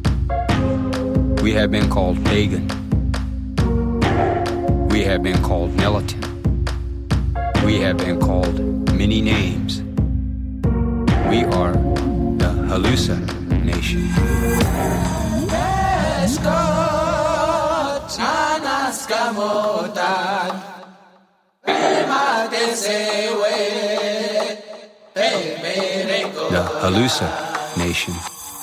[SPEAKER 8] We have been called pagan. We have been called militant. We have been called many names. We are the Halusa Nation. The Halusa Nation.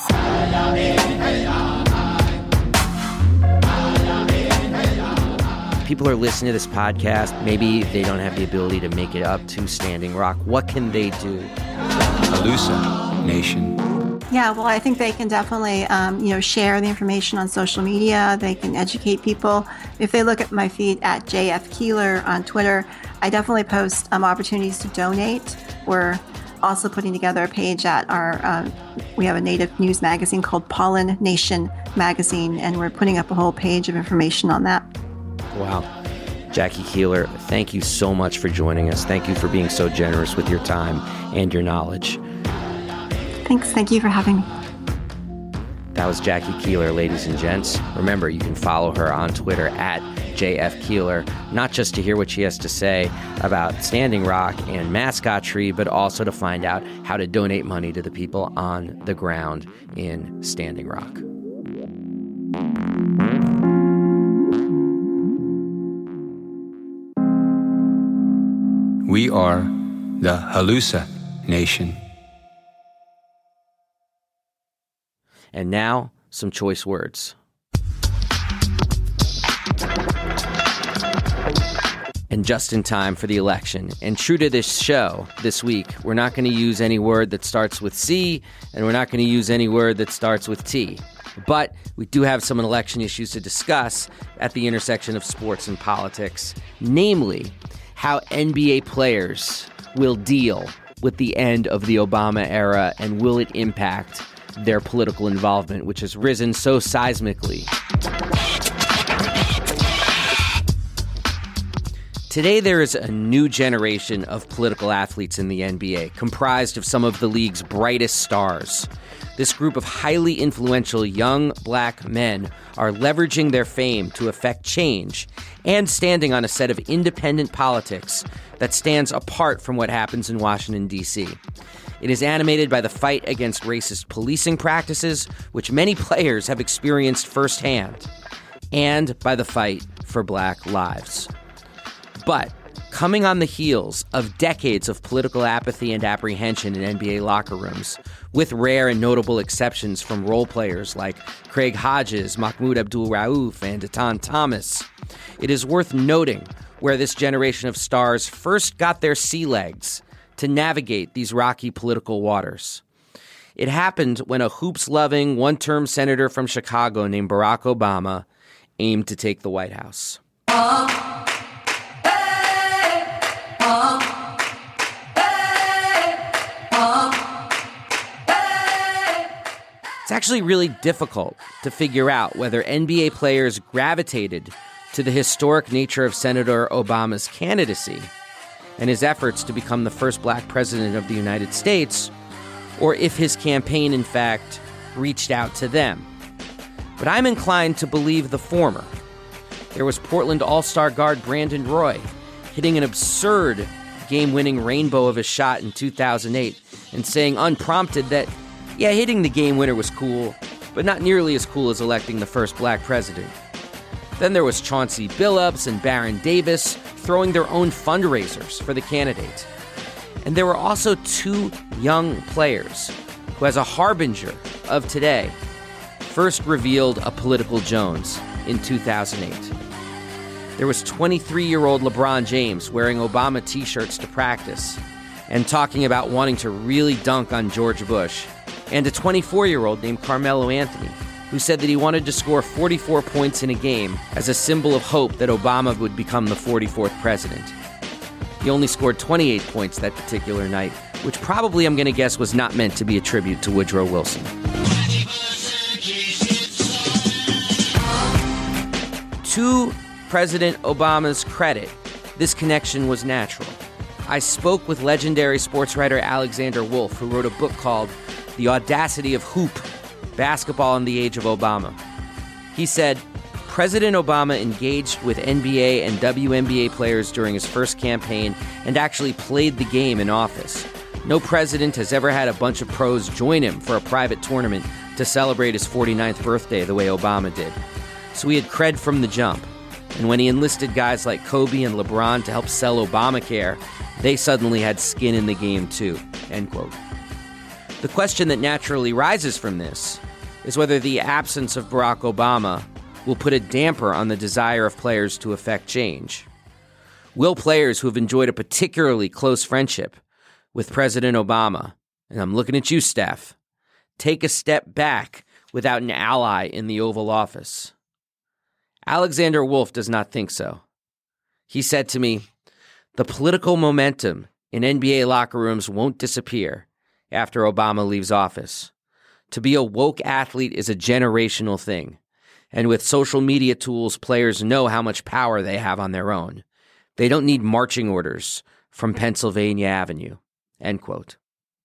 [SPEAKER 3] People are listening to this podcast. Maybe they don't have the ability to make it up to Standing Rock. What can they do?
[SPEAKER 8] Halusa Nation.
[SPEAKER 6] Yeah, well, I think they can definitely, share the information on social media. They can educate people. If they look at my feed at JF Keeler on Twitter, I definitely post opportunities to donate. We're also putting together a page at we have a native news magazine called Pollen Nation Magazine, and we're putting up a whole page of information on that.
[SPEAKER 3] Wow. Jackie Keeler, thank you so much for joining us. Thank you for being so generous with your time and your knowledge.
[SPEAKER 6] Thanks. Thank you for having me.
[SPEAKER 3] That was Jackie Keeler, ladies and gents. Remember, you can follow her on Twitter at JF Keeler, not just to hear what she has to say about Standing Rock and Mascot Tree, but also to find out how to donate money to the people on the ground in Standing Rock.
[SPEAKER 8] We are the Halusa Nation.
[SPEAKER 3] And now, some choice words. And just in time for the election, and true to this show this week, we're not going to use any word that starts with C, and we're not going to use any word that starts with T. But we do have some election issues to discuss at the intersection of sports and politics, namely how NBA players will deal with the end of the Obama era, and will it impact their political involvement, which has risen so seismically. Today, there is a new generation of political athletes in the NBA, comprised of some of the league's brightest stars. This group of highly influential young black men are leveraging their fame to effect change and standing on a set of independent politics that stands apart from what happens in Washington, D.C. It is animated by the fight against racist policing practices, which many players have experienced firsthand, and by the fight for black lives. But coming on the heels of decades of political apathy and apprehension in NBA locker rooms, with rare and notable exceptions from role players like Craig Hodges, Mahmoud Abdul-Rauf, and Etan Thomas, it is worth noting where this generation of stars first got their sea legs to navigate these rocky political waters. It happened when a hoops-loving, one-term senator from Chicago named Barack Obama aimed to take the White House. It's actually really difficult to figure out whether NBA players gravitated to the historic nature of Senator Obama's candidacy and his efforts to become the first black president of the United States, or if his campaign, in fact, reached out to them. But I'm inclined to believe the former. There was Portland All-Star guard Brandon Roy hitting an absurd game-winning rainbow of a shot in 2008 and saying unprompted that, yeah, hitting the game winner was cool, but not nearly as cool as electing the first black president. Then there was Chauncey Billups and Baron Davis throwing their own fundraisers for the candidate. And there were also two young players who, as a harbinger of today, first revealed a political Jones in 2008. There was 23-year-old LeBron James wearing Obama t-shirts to practice and talking about wanting to really dunk on George Bush, and a 24-year-old named Carmelo Anthony who said that he wanted to score 44 points in a game as a symbol of hope that Obama would become the 44th president. He only scored 28 points that particular night, which probably, I'm going to guess, was not meant to be a tribute to Woodrow Wilson. To President Obama's credit, this connection was natural. I spoke with legendary sports writer Alexander Wolf, who wrote a book called The Audacity of Hoop, Basketball in the Age of Obama. He said, President Obama engaged with NBA and WNBA players during his first campaign and actually played the game in office. No president has ever had a bunch of pros join him for a private tournament to celebrate his 49th birthday the way Obama did. So he had cred from the jump. And when he enlisted guys like Kobe and LeBron to help sell Obamacare, they suddenly had skin in the game too, end quote. The question that naturally rises from this is whether the absence of Barack Obama will put a damper on the desire of players to effect change. Will players who have enjoyed a particularly close friendship with President Obama, and I'm looking at you, Steph, take a step back without an ally in the Oval Office? Alexander Wolf does not think so. He said to me, the political momentum in NBA locker rooms won't disappear after Obama leaves office. To be a woke athlete is a generational thing. And with social media tools, players know how much power they have on their own. They don't need marching orders from Pennsylvania Avenue, end quote.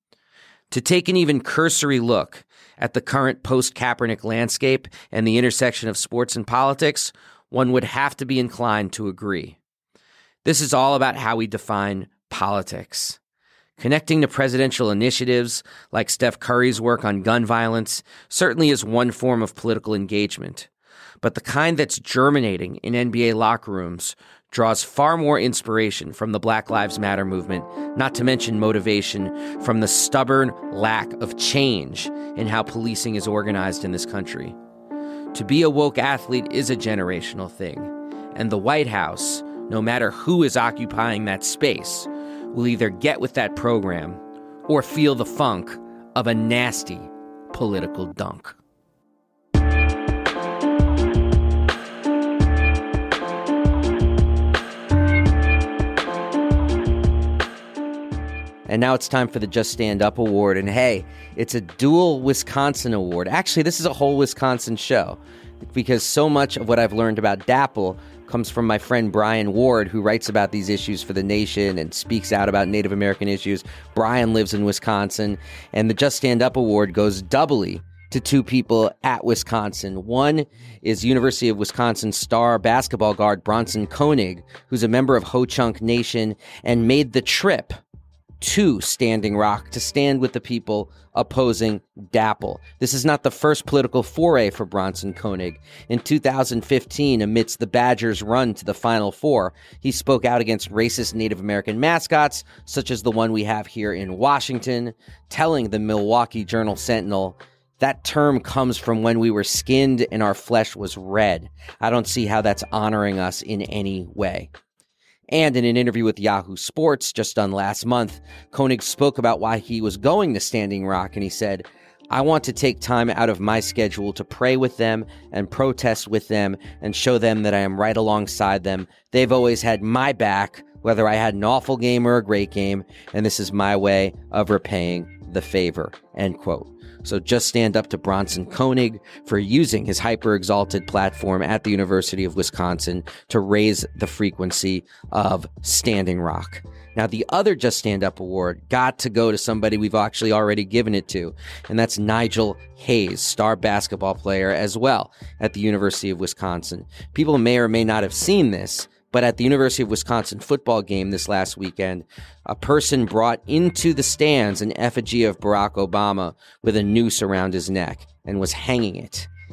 [SPEAKER 3] To take an even cursory look at the current post-Kaepernick landscape and the intersection of sports and politics, one would have to be inclined to agree. This is all about how we define politics. Connecting to presidential initiatives like Steph Curry's work on gun violence certainly is one form of political engagement, but the kind that's germinating in NBA locker rooms draws far more inspiration from the Black Lives Matter movement, not to mention motivation from the stubborn lack of change in how policing is organized in this country. To be a woke athlete is a generational thing, and the White House, no matter who is occupying that space, will either get with that program or feel the funk of a nasty political dunk. And now it's time for the Just Stand Up Award. And hey, it's a dual Wisconsin award. Actually, this is a whole Wisconsin show, because so much of what I've learned about DAPL comes from my friend Brian Ward, who writes about these issues for The Nation and speaks out about Native American issues. Brian lives in Wisconsin, and the Just Stand Up Award goes doubly to two people at Wisconsin. One is University of Wisconsin star basketball guard Bronson Koenig, who's a member of Ho-Chunk Nation and made the trip to Standing Rock to stand with the people opposing DAPL. This is not the first political foray for Bronson Koenig. In 2015, amidst the Badgers' run to the Final Four, he spoke out against racist Native American mascots, such as the one we have here in Washington, telling the Milwaukee Journal-Sentinel, that term comes from when we were skinned and our flesh was red. I don't see how that's honoring us in any way. And in an interview with Yahoo Sports just done last month, Koenig spoke about why he was going to Standing Rock, and he said, "I want to take time out of my schedule to pray with them and protest with them and show them that I am right alongside them. They've always had my back, whether I had an awful game or a great game, and this is my way of repaying the favor," end quote. So just stand up to Bronson Koenig for using his hyper-exalted platform at the University of Wisconsin to raise the frequency of Standing Rock. Now, the other Just Stand Up award got to go to somebody we've actually already given it to, and that's Nigel Hayes, star basketball player as well at the University of Wisconsin. People may or may not have seen this, but at the University of Wisconsin football game this last weekend, a person brought into the stands an effigy of Barack Obama with a noose around his neck and was hanging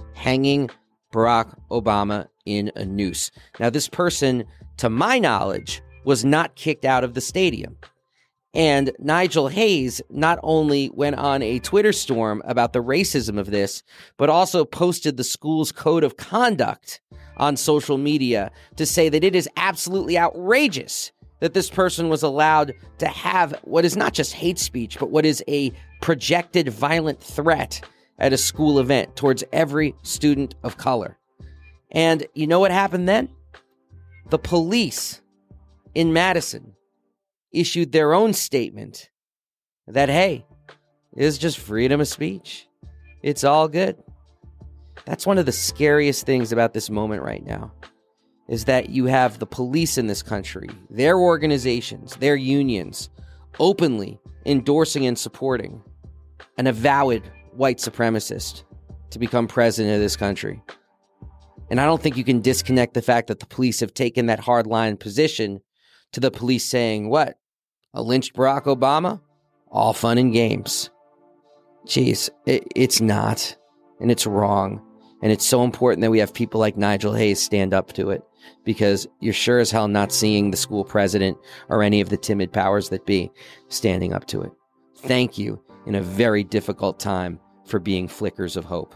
[SPEAKER 3] Barack Obama in a noose. Now, this person, to my knowledge, was not kicked out of the stadium. And Nigel Hayes not only went on a Twitter storm about the racism of this, but also posted the school's code of conduct on social media to say that it is absolutely outrageous that this person was allowed to have what is not just hate speech, but what is a projected violent threat at a school event towards every student of color. And you know what happened then? The police in Madison issued their own statement that, hey, it's just freedom of speech. It's all good. That's one of the scariest things about this moment right now, is that you have the police in this country, their organizations, their unions, openly endorsing and supporting an avowed white supremacist to become president of this country. And I don't think you can disconnect the fact that the police have taken that hardline position to the police saying, what? A lynched Barack Obama? All fun and games. Jeez, it's not. And it's wrong. And it's so important that we have people like Nigel Hayes stand up to it, because you're sure as hell not seeing the school president or any of the timid powers that be standing up to it. Thank you in a very difficult time for being flickers of hope.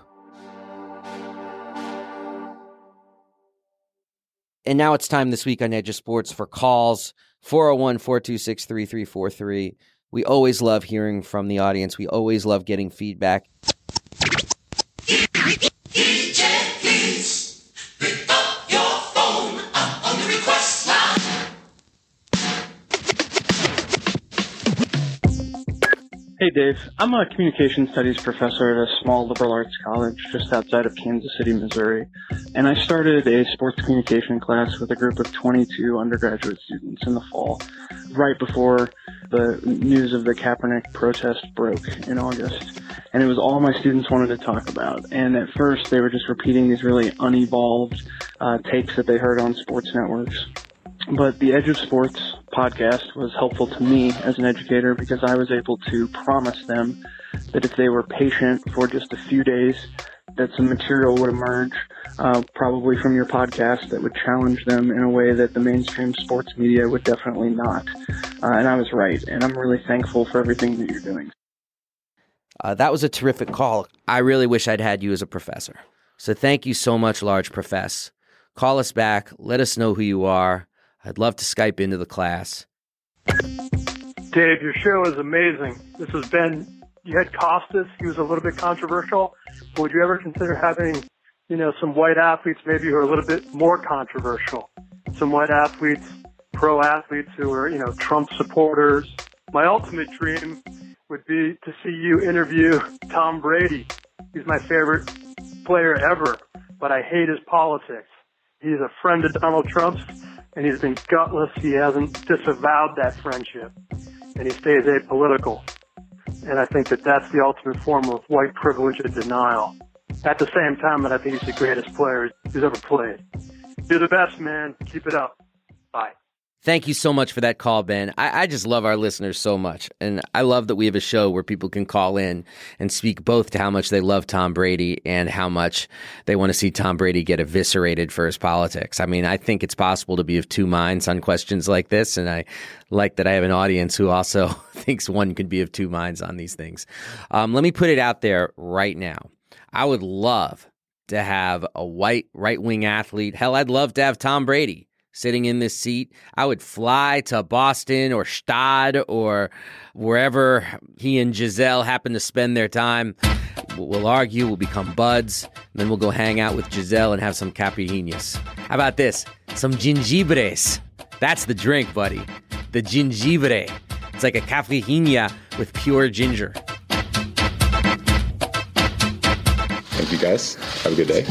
[SPEAKER 3] And now it's time this week on Edge of Sports for calls, 401-426-3343. We always love hearing from the audience. We always love getting feedback.
[SPEAKER 9] Hey Dave, I'm a communication studies professor at a small liberal arts college just outside of Kansas City, Missouri, and I started a sports communication class with a group of 22 undergraduate students in the fall, right before the news of the Kaepernick protest broke in August. And it was all my students wanted to talk about. And at first they were just repeating these really unevolved takes that they heard on sports networks. But the Edge of Sports podcast was helpful to me as an educator because I was able to promise them that if they were patient for just a few days, that some material would emerge, probably from your podcast, that would challenge them in a way that the mainstream sports media would definitely not. And I was right, and I'm really thankful for everything that you're doing.
[SPEAKER 3] That was a terrific call. I really wish I'd had you as a professor. So thank you so much, Large Profess. Call us back. Let us know who you are. I'd love to Skype into the class.
[SPEAKER 10] Dave, your show is amazing. This has been, you had Costas. He was a little bit controversial. But would you ever consider having, some white athletes maybe who are a little bit more controversial? Some white athletes, pro athletes who are, Trump supporters. My ultimate dream would be to see you interview Tom Brady. He's my favorite player ever, but I hate his politics. He's a friend of Donald Trump's, and he's been gutless. He hasn't disavowed that friendship, and he stays apolitical. And I think that that's the ultimate form of white privilege and denial. At the same time that I think he's the greatest player who's ever played. You're the best, man. Keep it up. Bye.
[SPEAKER 3] Thank you so much for that call, Ben. I just love our listeners so much. And I love that we have a show where people can call in and speak both to how much they love Tom Brady and how much they want to see Tom Brady get eviscerated for his politics. I mean, I think it's possible to be of two minds on questions like this. And I like that I have an audience who also thinks one could be of two minds on these things. Let me put it out there right now. I would love to have a white right-wing athlete. Hell, I'd love to have Tom Brady sitting in this seat, I would fly to Boston or Stade or wherever he and Giselle happen to spend their time. We'll argue, we'll become buds, then we'll go hang out with Giselle and have some caipirinhas. How about this? Some gingibres. That's the drink, buddy. The gingibre. It's like a caipirinha with pure ginger.
[SPEAKER 11] Thank you, guys. Have a good day.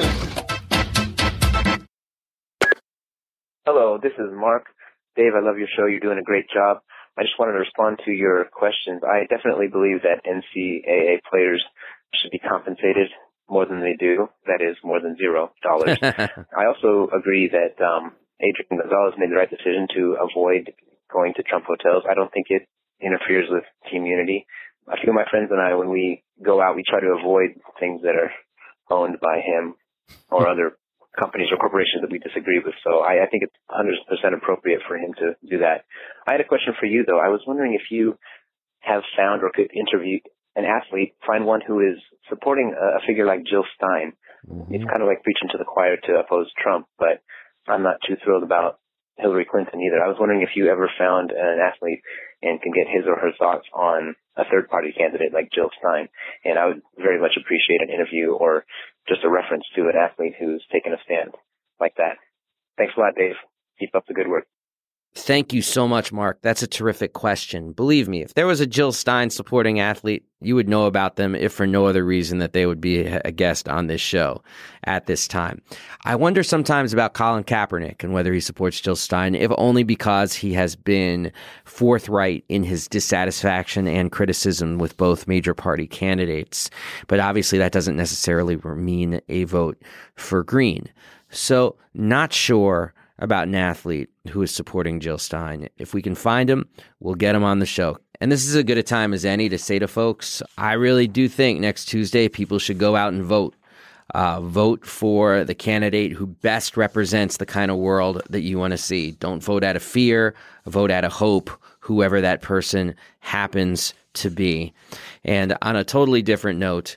[SPEAKER 12] Hello, this is Mark. Dave, I love your show. You're doing a great job. I just wanted to respond to your questions. I definitely believe that NCAA players should be compensated more than they do. That is, more than $0. I also agree that Adrian Gonzalez made the right decision to avoid going to Trump hotels. I don't think it interferes with team unity. A few of my friends and I, when we go out, we try to avoid things that are owned by him or other companies or corporations that we disagree with. So I think it's 100% appropriate for him to do that. I had a question for you, though. I was wondering if you have found or could interview an athlete, find one who is supporting a figure like Jill Stein. Mm-hmm. It's kind of like preaching to the choir to oppose Trump, but I'm not too thrilled about Hillary Clinton either. I was wondering if you ever found an athlete and can get his or her thoughts on a third-party candidate like Jill Stein. And I would very much appreciate an interview or just a reference to an athlete who's taken a stand like that. Thanks a lot, Dave. Keep up the good work.
[SPEAKER 3] Thank you so much, Mark. That's a terrific question. Believe me, if there was a Jill Stein supporting athlete, you would know about them if for no other reason that they would be a guest on this show at this time. I wonder sometimes about Colin Kaepernick and whether he supports Jill Stein, if only because he has been forthright in his dissatisfaction and criticism with both major party candidates. But obviously that doesn't necessarily mean a vote for Green. So not sure about an athlete who is supporting Jill Stein. If we can find him, we'll get him on the show. And this is as good a time as any to say to folks, I really do think next Tuesday people should go out and vote. Vote for the candidate who best represents the kind of world that you want to see. Don't vote out of fear, vote out of hope, whoever that person happens to be. And on a totally different note,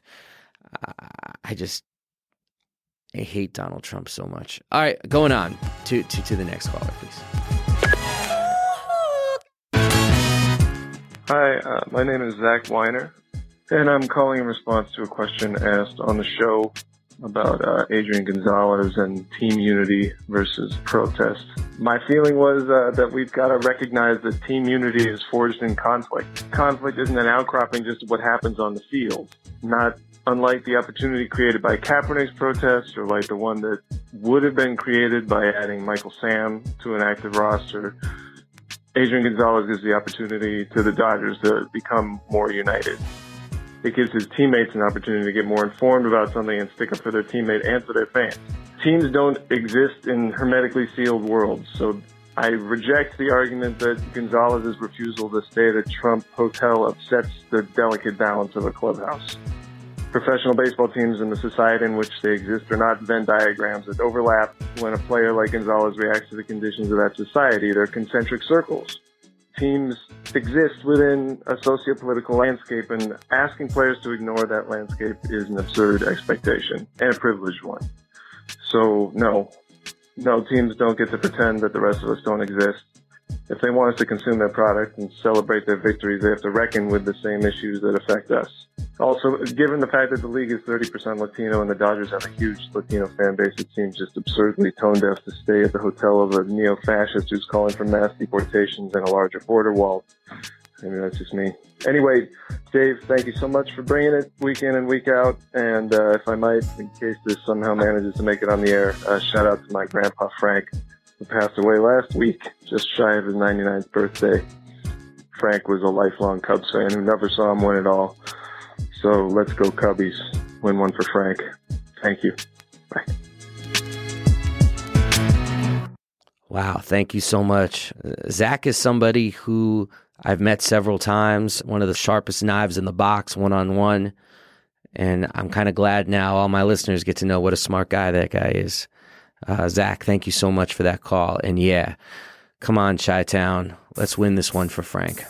[SPEAKER 3] I hate Donald Trump so much. All right, going on to the next caller, please.
[SPEAKER 13] Hi, my name is Zach Weiner, and I'm calling in response to a question asked on the show about Adrian Gonzalez and team unity versus protest. My feeling was that we've got to recognize that team unity is forged in conflict. Conflict isn't an outcropping just of what happens on the field, not unlike the opportunity created by Kaepernick's protest or like the one that would have been created by adding Michael Sam to an active roster. Adrian Gonzalez gives the opportunity to the Dodgers to become more united. It gives his teammates an opportunity to get more informed about something and stick up for their teammate and for their fans. Teams don't exist in hermetically sealed worlds, so I reject the argument that Gonzalez's refusal to stay at a Trump hotel upsets the delicate balance of a clubhouse. Professional baseball teams and the society in which they exist are not Venn diagrams that overlap when a player like Gonzalez reacts to the conditions of that society. They're concentric circles. Teams exist within a socio-political landscape, and asking players to ignore that landscape is an absurd expectation and a privileged one. So, no, teams don't get to pretend that the rest of us don't exist. If they want us to consume their product and celebrate their victories, they have to reckon with the same issues that affect us. Also, given the fact that the league is 30% Latino and the Dodgers have a huge Latino fan base, it seems just absurdly tone-deaf to stay at the hotel of a neo-fascist who's calling for mass deportations and a larger border wall. I mean, that's just me. Anyway, Dave, thank you so much for bringing it week in and week out. And if I might, in case this somehow manages to make it on the air, shout out to my grandpa, Frank, who passed away last week, just shy of his 99th birthday. Frank was a lifelong Cubs fan who never saw him win at all. So let's go Cubbies. Win one for Frank. Thank you. Bye.
[SPEAKER 3] Wow, thank you so much. Zach is somebody who I've met several times, one of the sharpest knives in the box, one-on-one. And I'm kind of glad now all my listeners get to know what a smart guy that guy is. Zach, thank you so much for that call. And yeah, come on, Chi-Town. Let's win this one for Frank.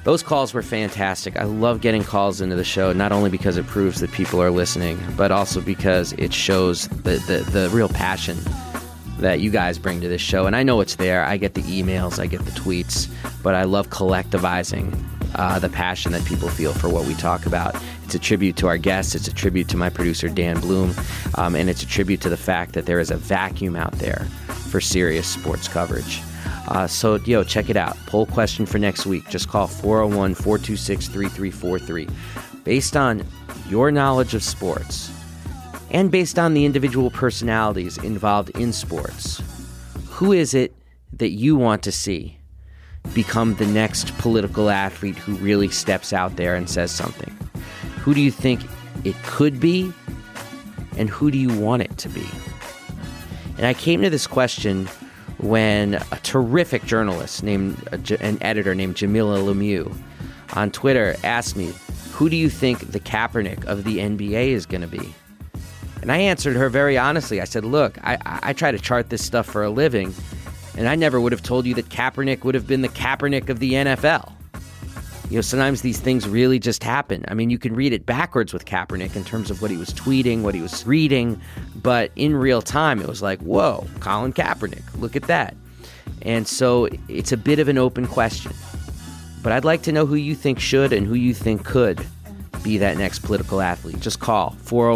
[SPEAKER 3] Those calls were fantastic. I love getting calls into the show, not only because it proves that people are listening, but also because it shows the real passion that you guys bring to this show. And I know it's there. I get the emails, I get the tweets, but I love collectivizing the passion that people feel for what we talk about. It's a tribute to our guests. It's a tribute to my producer, Dan Bloom. And it's a tribute to the fact that there is a vacuum out there for serious sports coverage. So check it out. Poll question for next week. Just call 401-426-3343. Based on your knowledge of sports and based on the individual personalities involved in sports, who is it that you want to see become the next political athlete who really steps out there and says something? Who do you think it could be, and who do you want it to be? And I came to this question when a terrific journalist an editor named Jamila Lemieux on Twitter asked me, who do you think the Kaepernick of the NBA is going to be? And I answered her very honestly. I said, look, I try to chart this stuff for a living, and I never would have told you that Kaepernick would have been the Kaepernick of the NFL. Sometimes these things really just happen. I mean, you can read it backwards with Kaepernick in terms of what he was tweeting, what he was reading, but in real time, it was like, whoa, Colin Kaepernick, look at that. And so it's a bit of an open question. But I'd like to know who you think should and who you think could be that next political athlete. Just call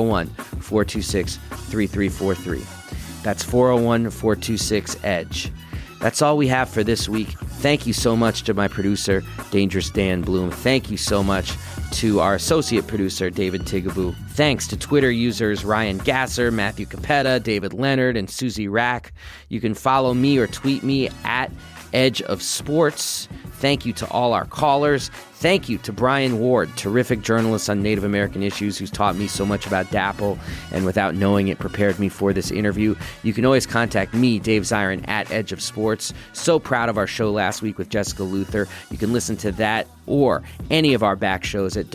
[SPEAKER 3] 401-426-3343. That's 401-426-EDGE. That's all we have for this week. Thank you so much to my producer, Dangerous Dan Bloom. Thank you so much to our associate producer, David Tigaboo. Thanks to Twitter users Ryan Gasser, Matthew Capetta, David Leonard, and Susie Rack. You can follow me or tweet me at Edge of Sports. Thank you to all our callers. Thank you to Brian Ward, terrific journalist on Native American issues who's taught me so much about DAPL and without knowing it prepared me for this interview. You can always contact me, Dave Zirin, at Edge of Sports. So proud of our show last week with Jessica Luther. You can listen to that or any of our back shows at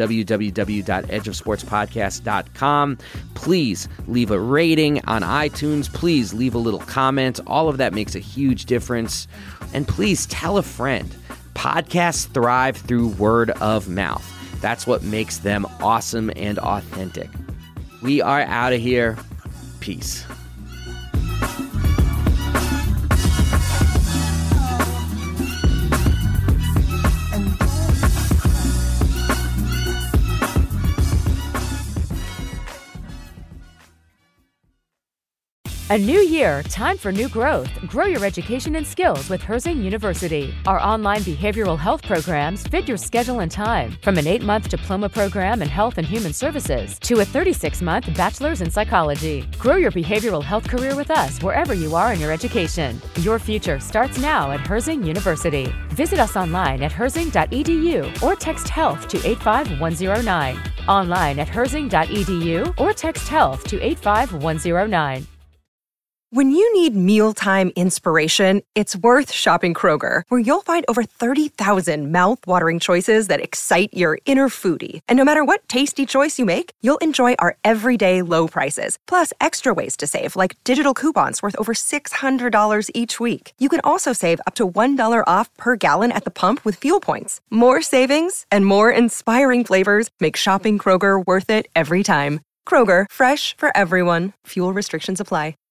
[SPEAKER 3] www.edgeofsportspodcast.com. Please leave a rating on iTunes. Please leave a little comment. All of that makes a huge difference. And please tell a friend. Podcasts thrive through word of mouth. That's what makes them awesome and authentic. We are out of here. Peace.
[SPEAKER 14] A new year, time for new growth. Grow your education and skills with Herzing University. Our online behavioral health programs fit your schedule and time. From an 8-month diploma program in health and human services to a 36-month bachelor's in psychology. Grow your behavioral health career with us wherever you are in your education. Your future starts now at Herzing University. Visit us online at herzing.edu or text health to 85109. Online at herzing.edu or text health to 85109.
[SPEAKER 15] When you need mealtime inspiration, it's worth shopping Kroger, where you'll find over 30,000 mouth-watering choices that excite your inner foodie. And no matter what tasty choice you make, you'll enjoy our everyday low prices, plus extra ways to save, like digital coupons worth over $600 each week. You can also save up to $1 off per gallon at the pump with fuel points. More savings and more inspiring flavors make shopping Kroger worth it every time. Kroger, fresh for everyone. Fuel restrictions apply.